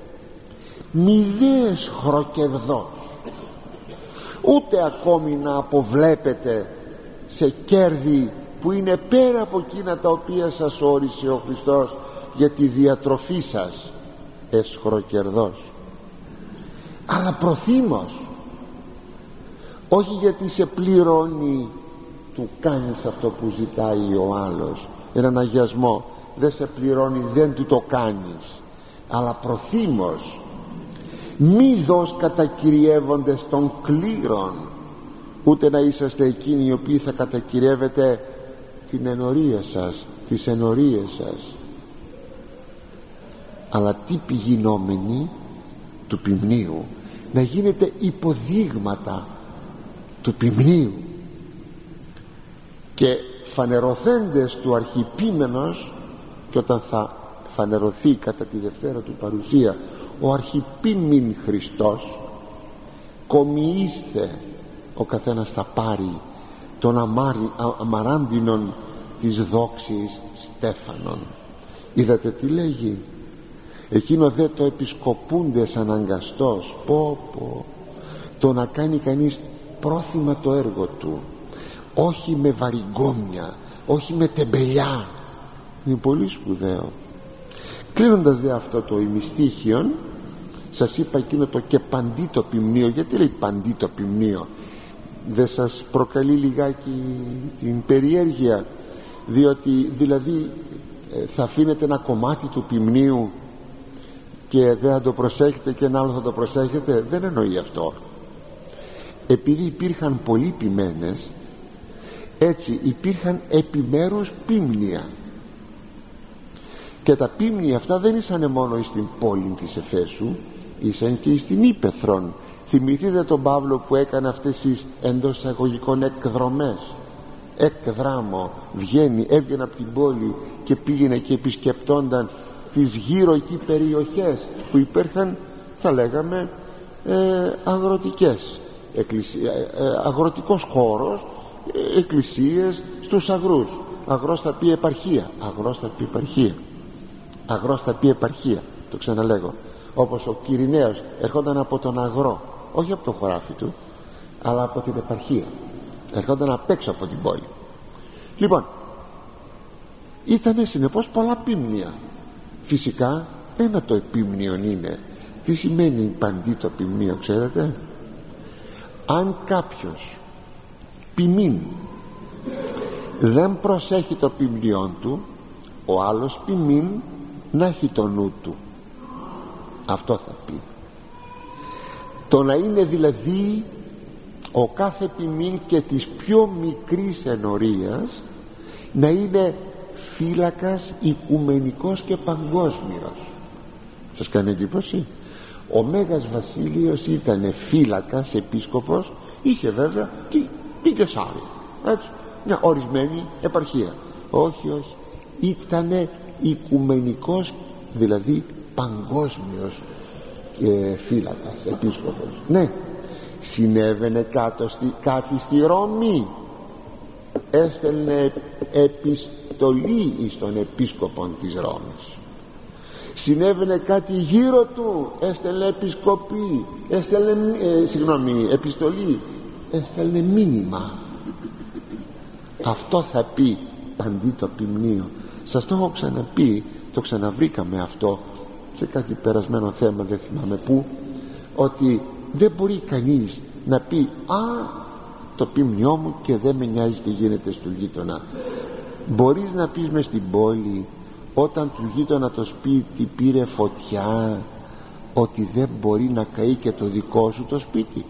Μηδέες χροκερδός, ούτε ακόμη να αποβλέπετε σε κέρδη που είναι πέρα από εκείνα τα οποία σας όρισε ο Χριστός για τη διατροφή σας, εσχροκερδός, αλλά προθύμως, όχι γιατί σε πληρώνει, του κάνεις αυτό που ζητάει ο άλλος, έναν αγιασμό, δεν σε πληρώνει, δεν του το κάνεις, αλλά προθύμως. Μη δως κατακυριεύοντες των κλήρων, ούτε να είσαστε εκείνοι οι οποίοι θα κατακυριεύετε την ενορία σας, τις ενορίες σας, αλλά τι πηγινόμενοι του ποιμνίου, να γίνετε υποδείγματα του ποιμνίου και φανερωθέντες του αρχιπίμενος. Και όταν θα φανερωθεί κατά τη Δευτέρα του παρουσία ο αρχιπίμην Χριστός, κομιήστε, ο καθένας θα πάρει τον αμάρι, αμαράντινον της δόξης στέφανον. Είδατε τι λέγει? Εκείνο δε το επισκοπούντες αναγκαστός, πω πω, το να κάνει κανείς πρόθυμα το έργο του, όχι με βαριγκόμια, όχι με τεμπελιά. Είναι πολύ σπουδαίο. Κλείνοντας δε αυτό το ημιστήχιον, σας είπα εκείνο το και παντί το ποιμνίο. Γιατί λέει παντί το ποιμνίο? Δεν σας προκαλεί λιγάκι την περιέργεια? Διότι δηλαδή θα αφήνετε ένα κομμάτι του ποιμνίου και δεν θα το προσέχετε και ένα άλλο θα το προσέχετε? Δεν εννοεί αυτό. Επειδή υπήρχαν πολλοί ποιμένες, έτσι υπήρχαν επιμέρους ποίμνια, και τα ποίμνια αυτά δεν ήσανε μόνο στην πόλη της Εφέσου, ήσαν και στην ύπαιθρον. Θυμηθείτε τον Παύλο που έκανε αυτές τις εντός εισαγωγικών εκδρομές, εκδράμω, βγαίνει, έβγαινε από την πόλη και πήγαινε και επισκεπτόνταν τις γύρω εκεί περιοχές που υπήρχαν, θα λέγαμε, ε, αγροτικές εκκλησίες, ε, ε, αγροτικός χώρος, ε, εκκλησίες στους αγρούς. Αγρός θα πει επαρχία, αγρός θα πει επαρχία, αγρός θα πει επαρχία, το ξαναλέγω. Όπως ο Κυριναίος ερχόταν από τον αγρό, όχι από το χωράφι του, αλλά από την επαρχία, ερχόταν απ' έξω από την πόλη. Λοιπόν, ήτανε συνεπώς πολλά ποίμνια. Φυσικά ένα το επίμνιον είναι. Τι σημαίνει παντί το ποιμνίο, ξέρετε? Αν κάποιος ποιμήν δεν προσέχει το ποιμνιόν του, ο άλλος ποιμήν να έχει το νου του. Αυτό θα πει. Το να είναι δηλαδή ο κάθε ποιμήν και της πιο μικρής ενορίας να είναι φύλακας οικουμενικός και παγκόσμιος. Σας κάνει εντύπωση? Ο Μέγας Βασίλειος ήταν φύλακας, επίσκοπος, είχε βέβαια και την Κεσάρη, έτσι, μια ορισμένη επαρχία. Όχι, όχι, ήτανε οικουμενικός, δηλαδή παγκόσμιος ε, φύλακας, επίσκοπος. Ναι, συνέβαινε κάτω στη, κάτι στη Ρώμη, έστελνε επιστολή εις τον επίσκοπον της Ρώμης. Συνέβαινε κάτι γύρω του, έστελνε επισκοπή, έστελνε, ε, συγγνώμη, επιστολή, έστελνε μήνυμα. Αυτό θα πει παντί το ποιμνίο. Σας το έχω ξαναπεί, το ξαναβρήκαμε αυτό σε κάτι περασμένο θέμα, δεν θυμάμαι πού, ότι δεν μπορεί κανείς να πει «Α, το ποιμνιό μου και δεν με νοιάζει τι γίνεται στο γείτονα». Μπορείς να πεις μες στην πόλη, όταν του γείτονα το σπίτι πήρε φωτιά, ότι δεν μπορεί να καεί και το δικό σου το σπίτι?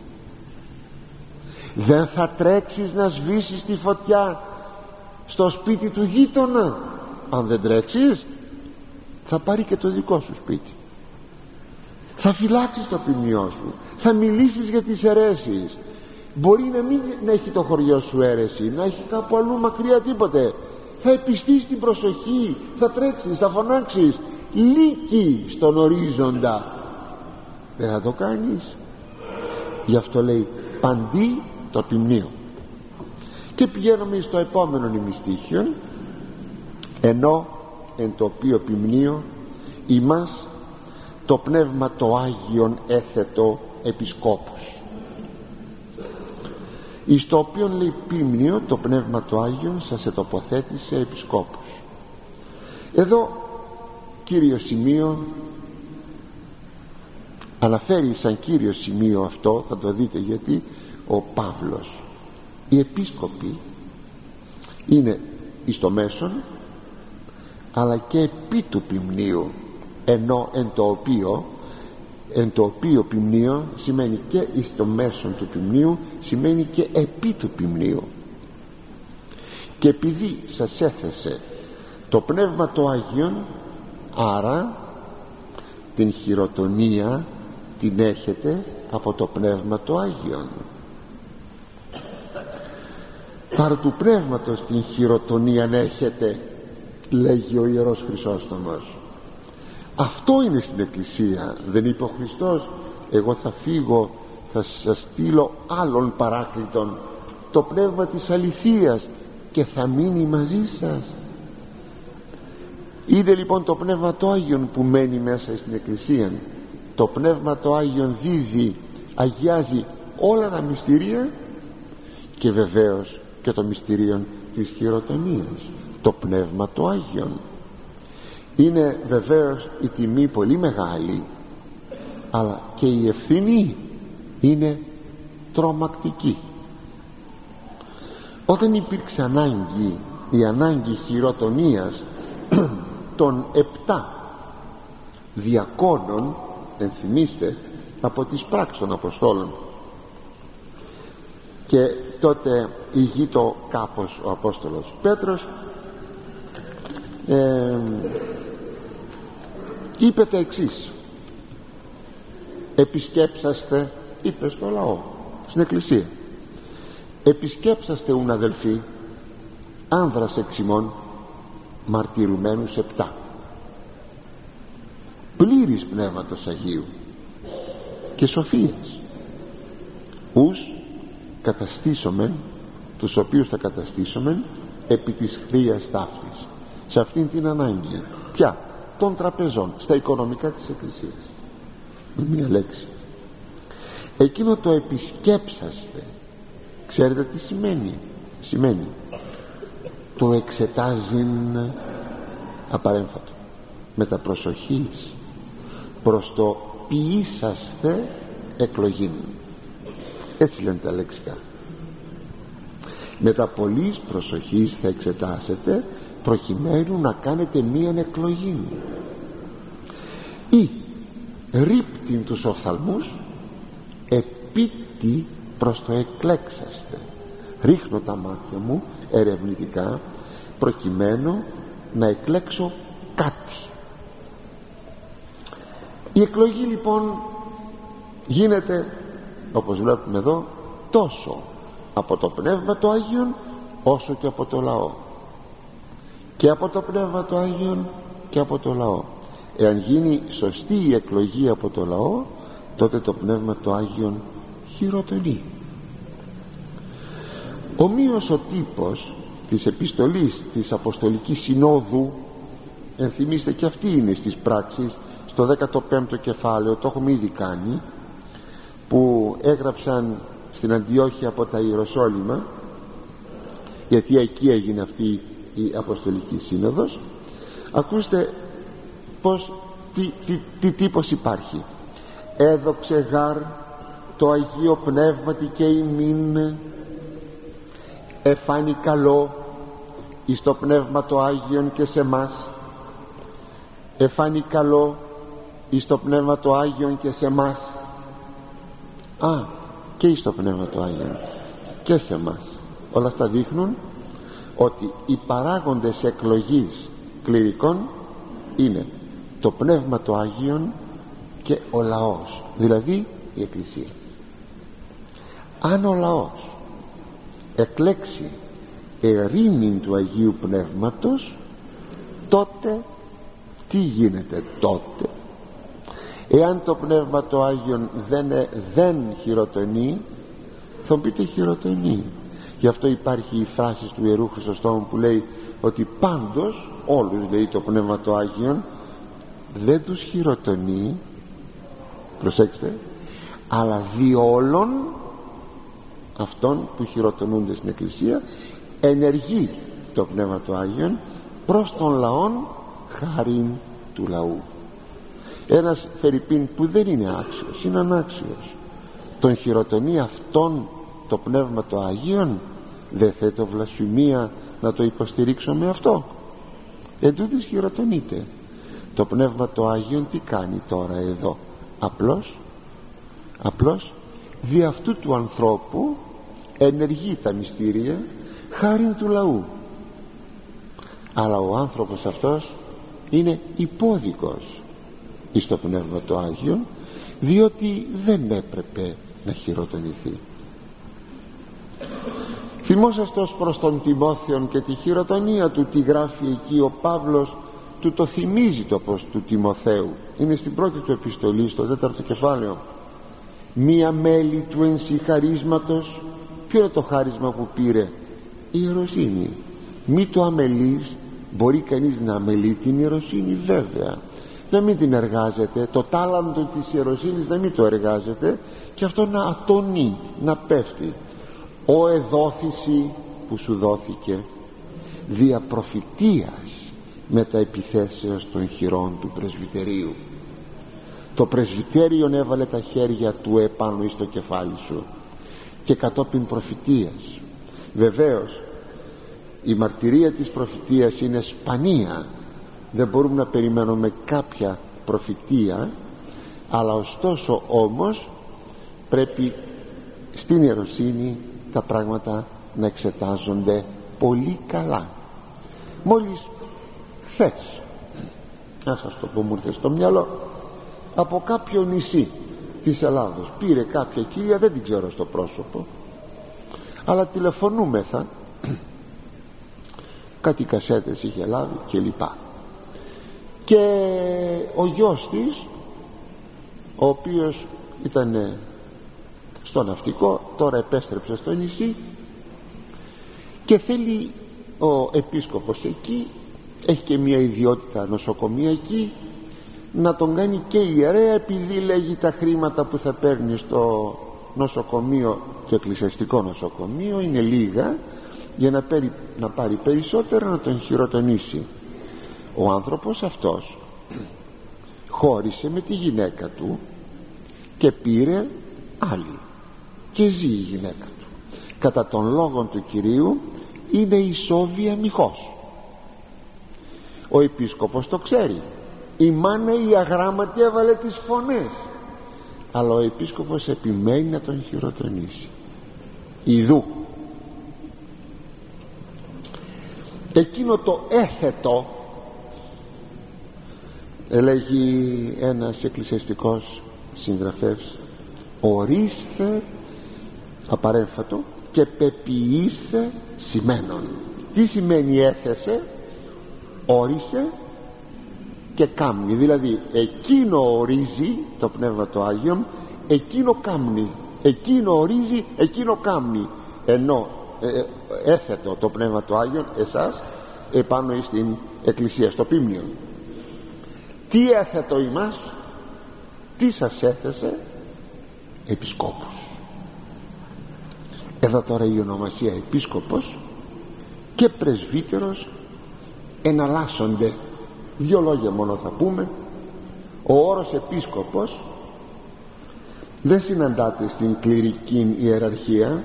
Δεν θα τρέξεις να σβήσεις τη φωτιά στο σπίτι του γείτονα? Αν δεν τρέξεις, θα πάρει και το δικό σου σπίτι. Θα φυλάξεις το ποιμνιό σου, θα μιλήσεις για τις αιρέσεις. Μπορεί να μην να έχει το χωριό σου αίρεση, να έχει κάπου αλλού μακριά τίποτε. Θα επιστείς την προσοχή, θα τρέξεις, θα φωνάξεις λύκη στον ορίζοντα. Δεν θα το κάνεις. Γι' αυτό λέει παντί το ποιμνίο. Και πηγαίνουμε στο επόμενο ημιστήχιο, ενώ εν το οποίο ποιμνίο ημάς το Πνεύμα το Άγιον έθετο επισκόπους, εις το οποίον λέει ποιμνίο το Πνεύμα το Άγιον σας ετοποθέτησε επισκόπους. Εδώ κύριο σημείο αναφέρει, σαν κύριο σημείο αυτό, θα το δείτε γιατί, ο Παύλος. Οι επίσκοποι είναι εις το μέσον αλλά και επί του ποιμνίου, ενώ εν το οποίο εν το οποίο ποιμνίο σημαίνει και εις το μέσον του ποιμνίου, σημαίνει και επί του ποιμνίου. Και επειδή σας έθεσε το Πνεύμα το Άγιον, άρα την χειροτονία την έχετε από το Πνεύμα το Άγιον. Παρ' του Πνεύματος την χειροτονία έχετε, λέγει ο Ιερός Χρυσόστομος. Αυτό είναι στην Εκκλησία. Δεν είπε ο Χριστός, εγώ θα φύγω, θα σας στείλω άλλον παράκλητον, το Πνεύμα της αληθείας, και θα μείνει μαζί σας. Είναι λοιπόν το Πνεύμα το Άγιον που μένει μέσα στην Εκκλησία. Το Πνεύμα το Άγιον δίδει, αγιάζει όλα τα μυστηρία, και βεβαίως και το μυστήριο της χειροτονίας. Το Πνεύμα το Άγιον είναι βεβαίως η τιμή πολύ μεγάλη, αλλά και η ευθύνη είναι τρομακτική. Όταν υπήρξε ανάγκη, η ανάγκη χειροτονίας των επτά διακόνων, ενθυμίστε, από τις πράξεις των Αποστόλων, και τότε ηγείτο κάπως ο Απόστολος Πέτρος, ε, είπε τα εξής: επισκέψαστε, είπε στο λαό, στην Εκκλησία, επισκέψαστε ουν αδελφοί άνδρας εξημών μαρτυρουμένους επτά, πλήρης Πνεύματος Αγίου και σοφίας, ους καταστήσομεν, τους οποίους θα καταστήσομεν επί της χρείας ταύτης, σε αυτήν την ανάγκη πια των τραπεζών, στα οικονομικά της Εκκλησίας. Με μία λέξη, εκείνο το επισκέψαστε, ξέρετε τι σημαίνει? Σημαίνει το εξετάζειν απαρέμφατο, με τα προσοχής, προς το ποιήσαστε εκλογήν. Έτσι λένε τα λεξικά. Με τα πολλής προσοχής θα εξετάσετε, προκειμένου να κάνετε μίαν εκλογή, ή ρίπτην τους οφθαλμούς επίτη προς το εκλέξαστε. Ρίχνω τα μάτια μου ερευνητικά, προκειμένου να εκλέξω κάτι. Η εκλογή λοιπόν γίνεται, όπως βλέπουμε εδώ, τόσο από το Πνεύμα το Άγιον όσο και από το λαό, και από το Πνεύμα το Άγιον και από το λαό. Εάν γίνει σωστή η εκλογή από το λαό, τότε το Πνεύμα το Άγιον χειροτονεί. Ομοίως ο τύπος της επιστολής της Αποστολικής Συνόδου, ενθυμίστε, και αυτή είναι στις πράξεις, στο δέκατο πέμπτο κεφάλαιο, το έχουμε ήδη κάνει, που έγραψαν στην Αντιόχεια από τα Ιεροσόλυμα, γιατί εκεί έγινε αυτή η Αποστολική Σύνοδος. Ακούστε πως, τι, τι, τι τύπος υπάρχει: έδοξε γάρ το Αγίο Πνεύματι και ημίν, εφάνει καλό εις το Πνεύμα το Άγιον και σε μας, εφάνει καλό εις το Πνεύμα το Άγιον και σε μας. Α, και εις το Πνεύμα το Άγιον και σε μας. Όλα αυτά δείχνουν ότι οι παράγοντες εκλογής κληρικών είναι το Πνεύμα το Άγιον και ο λαός, δηλαδή η Εκκλησία. Αν ο λαός εκλέξει ερήμην του Αγίου Πνεύματος, τότε τι γίνεται τότε? Εάν το Πνεύμα το Άγιον δεν, δεν χειροτονεί, θα μου πείτε χειροτονεί, Γι' αυτό υπάρχει η φράση του Ιερού Χρυσοστόμου που λέει ότι πάντως όλους, λέει, το Πνεύμα το Άγιον δεν τους χειροτονεί, προσέξτε, αλλά διόλων αυτών που χειροτονούνται στην Εκκλησία ενεργεί το Πνεύμα το Άγιον προς τον λαόν χάριν του λαού. Ένας φερειπίν που δεν είναι άξιος, είναι ανάξιος, τον χειροτονεί αυτόν το Πνεύμα το Άγιον, δεν θέτω βλασφημία να το υποστηρίξω με αυτό? Εν τούτης χειροτονείται. Το Πνεύμα το Άγιον τι κάνει τώρα εδώ? Απλώς απλώς δι' αυτού του ανθρώπου ενεργεί τα μυστήρια χάριν του λαού, αλλά ο άνθρωπος αυτός είναι υπόδικος εις το Πνεύμα το Άγιον, διότι δεν έπρεπε να χειροτονηθεί. Θυμόσαστε ως προς τον Τιμόθεον και τη χειροτονία του, τι γράφει εκεί ο Παύλος, του το θυμίζει το πως του Τιμοθέου. Είναι στην πρώτη του επιστολή, στο τέταρτο κεφάλαιο. Μία μέλη του ενσυχαρίσματος. Ποιο είναι το χάρισμα που πήρε? Η ιεροσύνη. Μη το αμελείς. Μπορεί κανείς να αμελεί την ιεροσύνη, βέβαια, να μην την εργάζεται, το τάλαντο της ιεροσύνης να μην το εργάζεται, και αυτό να ατονεί, να πέφτει. Ο εδόθηση που σου δόθηκε δια προφητείας μετά επιθέσεως των χειρών του πρεσβυτερίου. Το πρεσβυτέριον έβαλε τα χέρια του επάνω εις το κεφάλι σου και κατόπιν προφητείας. Βεβαίως η μαρτυρία της προφητείας είναι σπανία, δεν μπορούμε να περιμένουμε κάποια προφητεία, αλλά ωστόσο όμως πρέπει στην ιεροσύνη τα πράγματα να εξετάζονται πολύ καλά. Μόλις χθες, να σας το πω, μου ήρθε στο μυαλό, από κάποιο νησί της Ελλάδος πήρε κάποια κυρία, δεν την ξέρω στο πρόσωπο, αλλά τηλεφωνούμεθα, κάτι κασέτες είχε λάβει και λοιπά, και ο γιος της, ο οποίος ήταν στο ναυτικό, τώρα επέστρεψε στο νησί και θέλει ο επίσκοπος εκεί, έχει και μια ιδιότητα νοσοκομιακή, να τον κάνει και ιερέα, επειδή λέγει τα χρήματα που θα παίρνει στο νοσοκομείο, το εκκλησιαστικό νοσοκομείο, είναι λίγα, για να, πάρει, να πάρει περισσότερα, να τον χειροτονήσει. Ο άνθρωπος αυτός χώρισε με τη γυναίκα του και πήρε άλλη και ζει η γυναίκα του. Κατά των λόγων του Κυρίου είναι ισόβια μοιχός. Ο επίσκοπος το ξέρει, η μάνα η αγράμματη έβαλε τις φωνές, αλλά ο επίσκοπος επιμένει να τον χειροτονήσει. Ιδού εκείνο το έθετο, έλεγει ένας εκκλησιαστικός συγγραφεύς, ορίστε απαρέμφατο και πεποιήστε σημαίνον. Τι σημαίνει έθεσε? Όρισε και κάμνει, δηλαδή εκείνο ορίζει το Πνεύμα το Άγιον, εκείνο κάμνει, εκείνο ορίζει, εκείνο κάμνει. Ενώ ε, έθετο το Πνεύμα το Άγιον εσάς επάνω στην εκκλησία, στο πίμνιο. Τι έθετο ημάς? Τι σας έθεσε? Επισκόπους. Εδώ τώρα η ονομασία επίσκοπος και πρεσβύτερος εναλλάσσονται. Δύο λόγια μόνο θα πούμε. Ο όρος επίσκοπος δεν συναντάται στην κληρική ιεραρχία,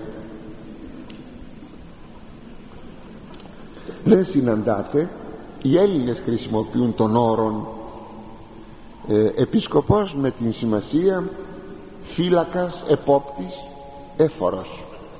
δεν συναντάται. Οι Έλληνες χρησιμοποιούν τον όρο ε, επίσκοπος με την σημασία φύλακας, επόπτης, έφορος.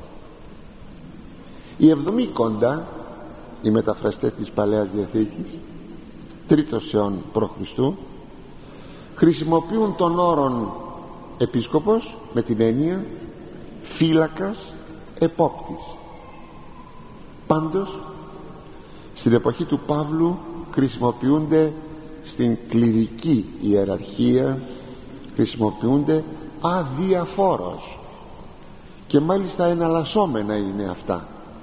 Οι Εβδομήκοντα, οι μεταφραστές της Παλαιάς Διαθήκης, τρίτος αιών προ Χριστού, χρησιμοποιούν τον όρον επίσκοπος με την έννοια φύλακας, επόπτης. Πάντως στην εποχή του Παύλου χρησιμοποιούνται στην κληρική ιεραρχία, χρησιμοποιούνται αδιαφόρος, και μάλιστα εναλλασσόμενα είναι αυτά.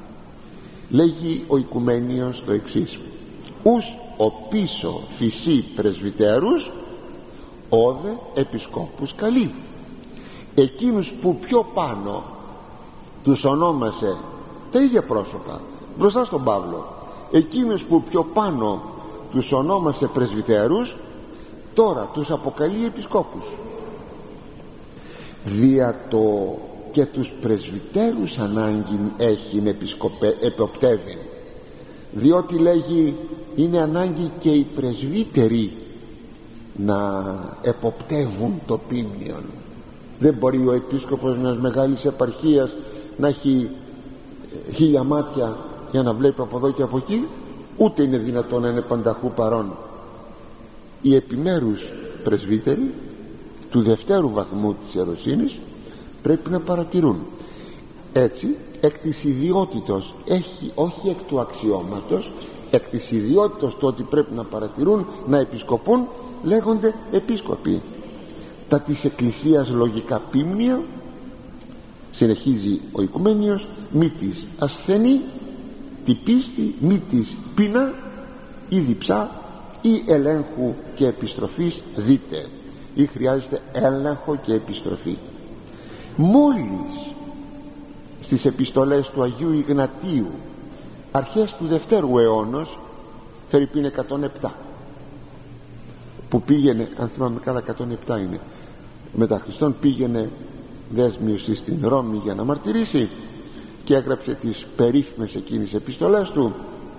Λέγει ο Οικουμένιος το εξής: ους ο πίσω φυσί πρεσβυτέρους όδε επισκόπους καλεί. Εκείνους που πιο πάνω τους ονόμασε, τα ίδια πρόσωπα μπροστά στον Παύλο, εκείνους που πιο πάνω τους ονόμασε πρεσβυτέρους, τώρα τους αποκαλεί επισκόπους. Δια το και τους πρεσβυτέρους ανάγκη έχει εποπτεύει, διότι λέγει είναι ανάγκη και οι πρεσβύτεροι να εποπτεύουν το ποίμνιον. Δεν μπορεί ο επίσκοπος μιας μεγάλης επαρχίας να έχει χίλια μάτια για να βλέπει από εδώ και από εκεί, ούτε είναι δυνατόν να είναι πανταχού παρόν. Οι επιμέρους πρεσβύτεροι του δευτέρου βαθμού της ιεροσύνης πρέπει να παρατηρούν. Έτσι εκ της ιδιότητος, έχει, όχι εκ του αξιώματος, εκ της ιδιότητος το ότι πρέπει να παρατηρούν, να επισκοπούν, λέγονται επίσκοποι. Τα της Εκκλησίας λογικά ποίμνια, συνεχίζει ο Οικουμένιος, μη της ασθενή τη πίστη, μη της πείνα ή διψά ή ελέγχου και επιστροφής δείτε, ή χρειάζεται έλεγχο και επιστροφή. Μόλις στις επιστολές του Αγίου Ιγνατίου αρχές του δευτέρου αιώνος, φερειπίν εκατόν επτά, που πήγαινε, αν θυμάμαι καλά εκατόν επτά είναι, μετά Χριστόν πήγαινε Δέσμιος στην Ρώμη για να μαρτυρήσει και έγραψε τις περίφημες εκείνες επιστολές του,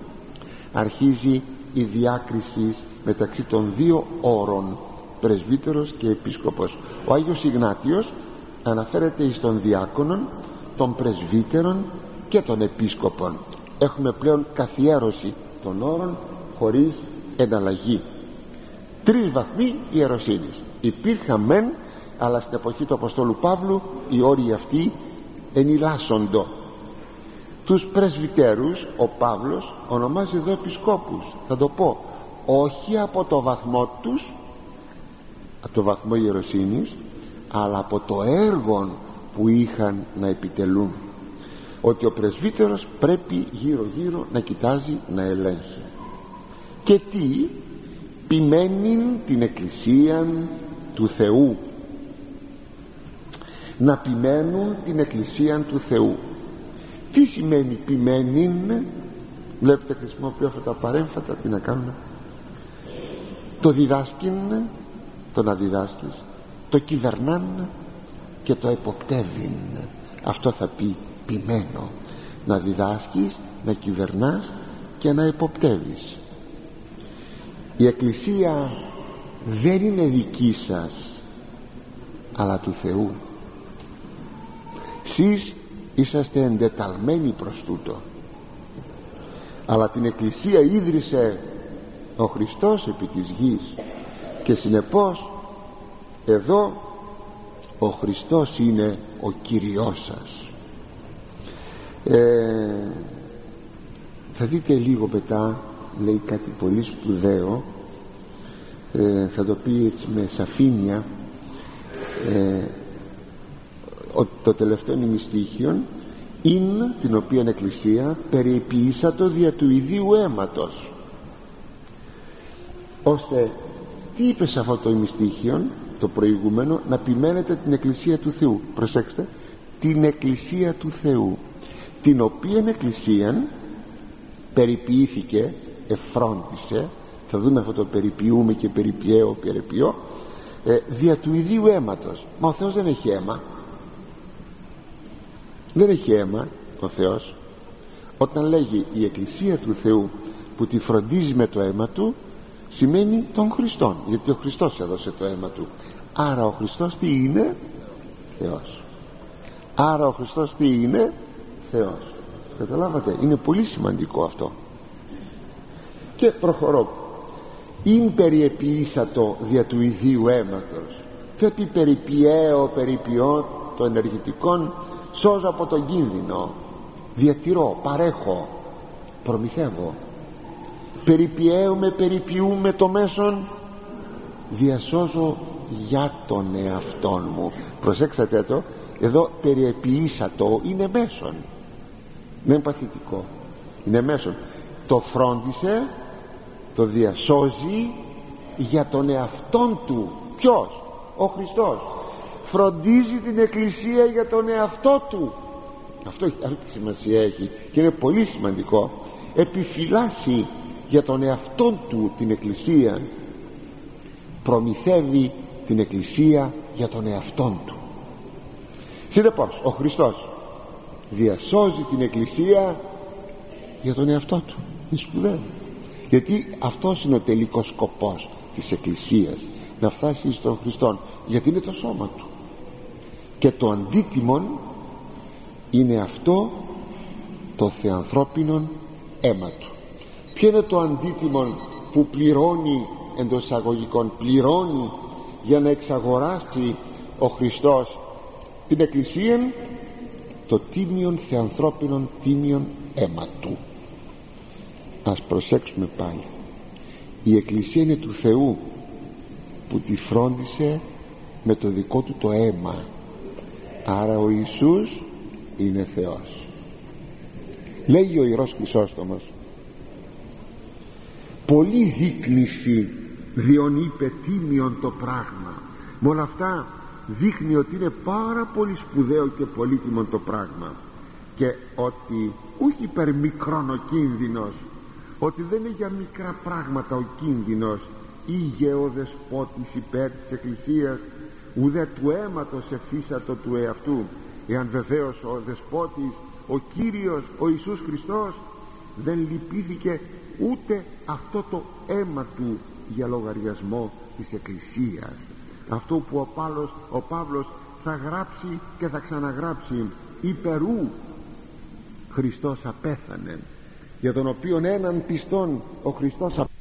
αρχίζει η διάκριση μεταξύ των δύο όρων, πρεσβύτερος και επίσκοπος. Ο Άγιος Ιγνάτιος αναφέρεται εις των διάκονων, των πρεσβύτερων και των επίσκοπων. Έχουμε πλέον καθιέρωση των όρων χωρίς εναλλαγή. Τρεις βαθμοί ιεροσύνης υπήρχαν μεν, αλλά στην εποχή του Αποστόλου Παύλου οι όροι αυτοί ενηλάσσοντο. Τους πρεσβυτέρους ο Παύλος ονομάζει εδώ επισκόπους, θα το πω, όχι από το βαθμό τους, από το βαθμό ιεροσύνης, αλλά από το έργο που είχαν να επιτελούν. Ότι ο πρεσβύτερος πρέπει γύρω γύρω να κοιτάζει, να ελέγχει. Και τι? Ποιμένην την Εκκλησία του Θεού. Να ποιμένουν την Εκκλησία του Θεού. Τι σημαίνει ποιμένην? Βλέπετε, χρησιμοποιώ αυτά τα παρέμφατα. Τι να κάνουμε? Το διδάσκην, το να διδάσκεις, το κυβερνάν και το εποπτεύειν. Αυτό θα πει ποιμένο. Να διδάσκεις, να κυβερνάς και να εποπτεύεις. Η Εκκλησία δεν είναι δική σας, αλλά του Θεού. Σεις είσαστε εντεταλμένοι προς τούτο, αλλά την Εκκλησία ίδρυσε ο Χριστός επί της γης, και συνεπώς εδώ ο Χριστός είναι ο Κύριός σας. ε, θα δείτε λίγο μετά, λέει κάτι πολύ σπουδαίο, ε, θα το πει έτσι με σαφήνεια, ε, το τελευταίο ημιστίχιον είναι την οποία Εκκλησία περιποιήσατο δια του ιδίου αίματος, ώστε τι είπε σε αυτό το ημιστίχιον το προηγούμενο? Να ποιμένετε την Εκκλησία του Θεού. Προσέξτε, την Εκκλησία του Θεού, την οποία Εκκλησία περιποιήθηκε, εφρόντισε, θα δούμε αυτό το περιποιούμε και περιποιέω, περιποιώ, ε, δια του ιδίου αίματος. Μα ο Θεός δεν έχει αίμα, δεν έχει αίμα ο Θεός. Όταν λέγει η Εκκλησία του Θεού που τη φροντίζει με το αίμα του, σημαίνει τον Χριστόν, γιατί ο Χριστός έδωσε το αίμα του. Άρα ο Χριστός τι είναι? Θεός. Άρα ο Χριστός τι είναι? Θεός. Καταλάβατε? Είναι πολύ σημαντικό αυτό. Και προχωρώ. «Ειν περιεποιήσατο δια του ιδίου αίματος». Θα πει περιποιέω, περιποιώ το ενεργητικόν, σώζω από τον κίνδυνο, διατηρώ, παρέχω, προμηθεύω. Περιποιέουμε, περιποιούμε το μέσον, διασώζω για τον εαυτόν μου. Προσέξατε το, εδώ περιεποιήσατο είναι μέσον, δεν είναι παθητικό. είναι μέσον. Το φρόντισε, το διασώζει για τον εαυτόν του. Ποιος? Ο Χριστός. Φροντίζει την Εκκλησία για τον εαυτό του. Αυτό, αυτή τη σημασία έχει και είναι πολύ σημαντικό. Επιφυλάσσει για τον εαυτόν του την Εκκλησία, προμηθεύει την Εκκλησία για τον εαυτόν του. Συνεπώς ο Χριστός διασώζει την Εκκλησία για τον εαυτό του. Είναι σπουδαίο, γιατί αυτός είναι ο τελικός σκοπός της Εκκλησίας, να φτάσει στον Χριστό, γιατί είναι το σώμα του. Και το αντίτιμον είναι αυτό το θεανθρώπινον αίμα του. Ποιο είναι το αντίτιμον που πληρώνει, εντός εισαγωγικών πληρώνει, για να εξαγοράσει ο Χριστός την Εκκλησία? Το τίμιον θεανθρώπινον τίμιον αίμα του. Ας προσέξουμε πάλι, η Εκκλησία είναι του Θεού που τη φρόντισε με το δικό του το αίμα. Άρα ο Ιησούς είναι Θεός. Λέγει ο Ιερός Χρυσόστομος, πολύ δείκνυση διον είπε τίμιον το πράγμα. Με όλα αυτά δείχνει ότι είναι πάρα πολύ σπουδαίο και πολύτιμο το πράγμα, και ότι όχι υπερμικρόν ο κίνδυνος, ότι δεν είναι για μικρά πράγματα ο κίνδυνος. Ήγε ο δεσπότης υπέρ της Εκκλησίας, ουδέ του αίματος εφίσατο του εαυτού. Εάν βεβαίως ο δεσπότης, ο Κύριος, ο Ιησούς Χριστός δεν λυπήθηκε ούτε αυτό το αίμα του για λογαριασμό της Εκκλησίας, αυτό που ο Παύλος, ο Παύλος θα γράψει και θα ξαναγράψει, υπερού Χριστός απέθανε, για τον οποίον έναν πιστόν ο Χριστός απέθανε.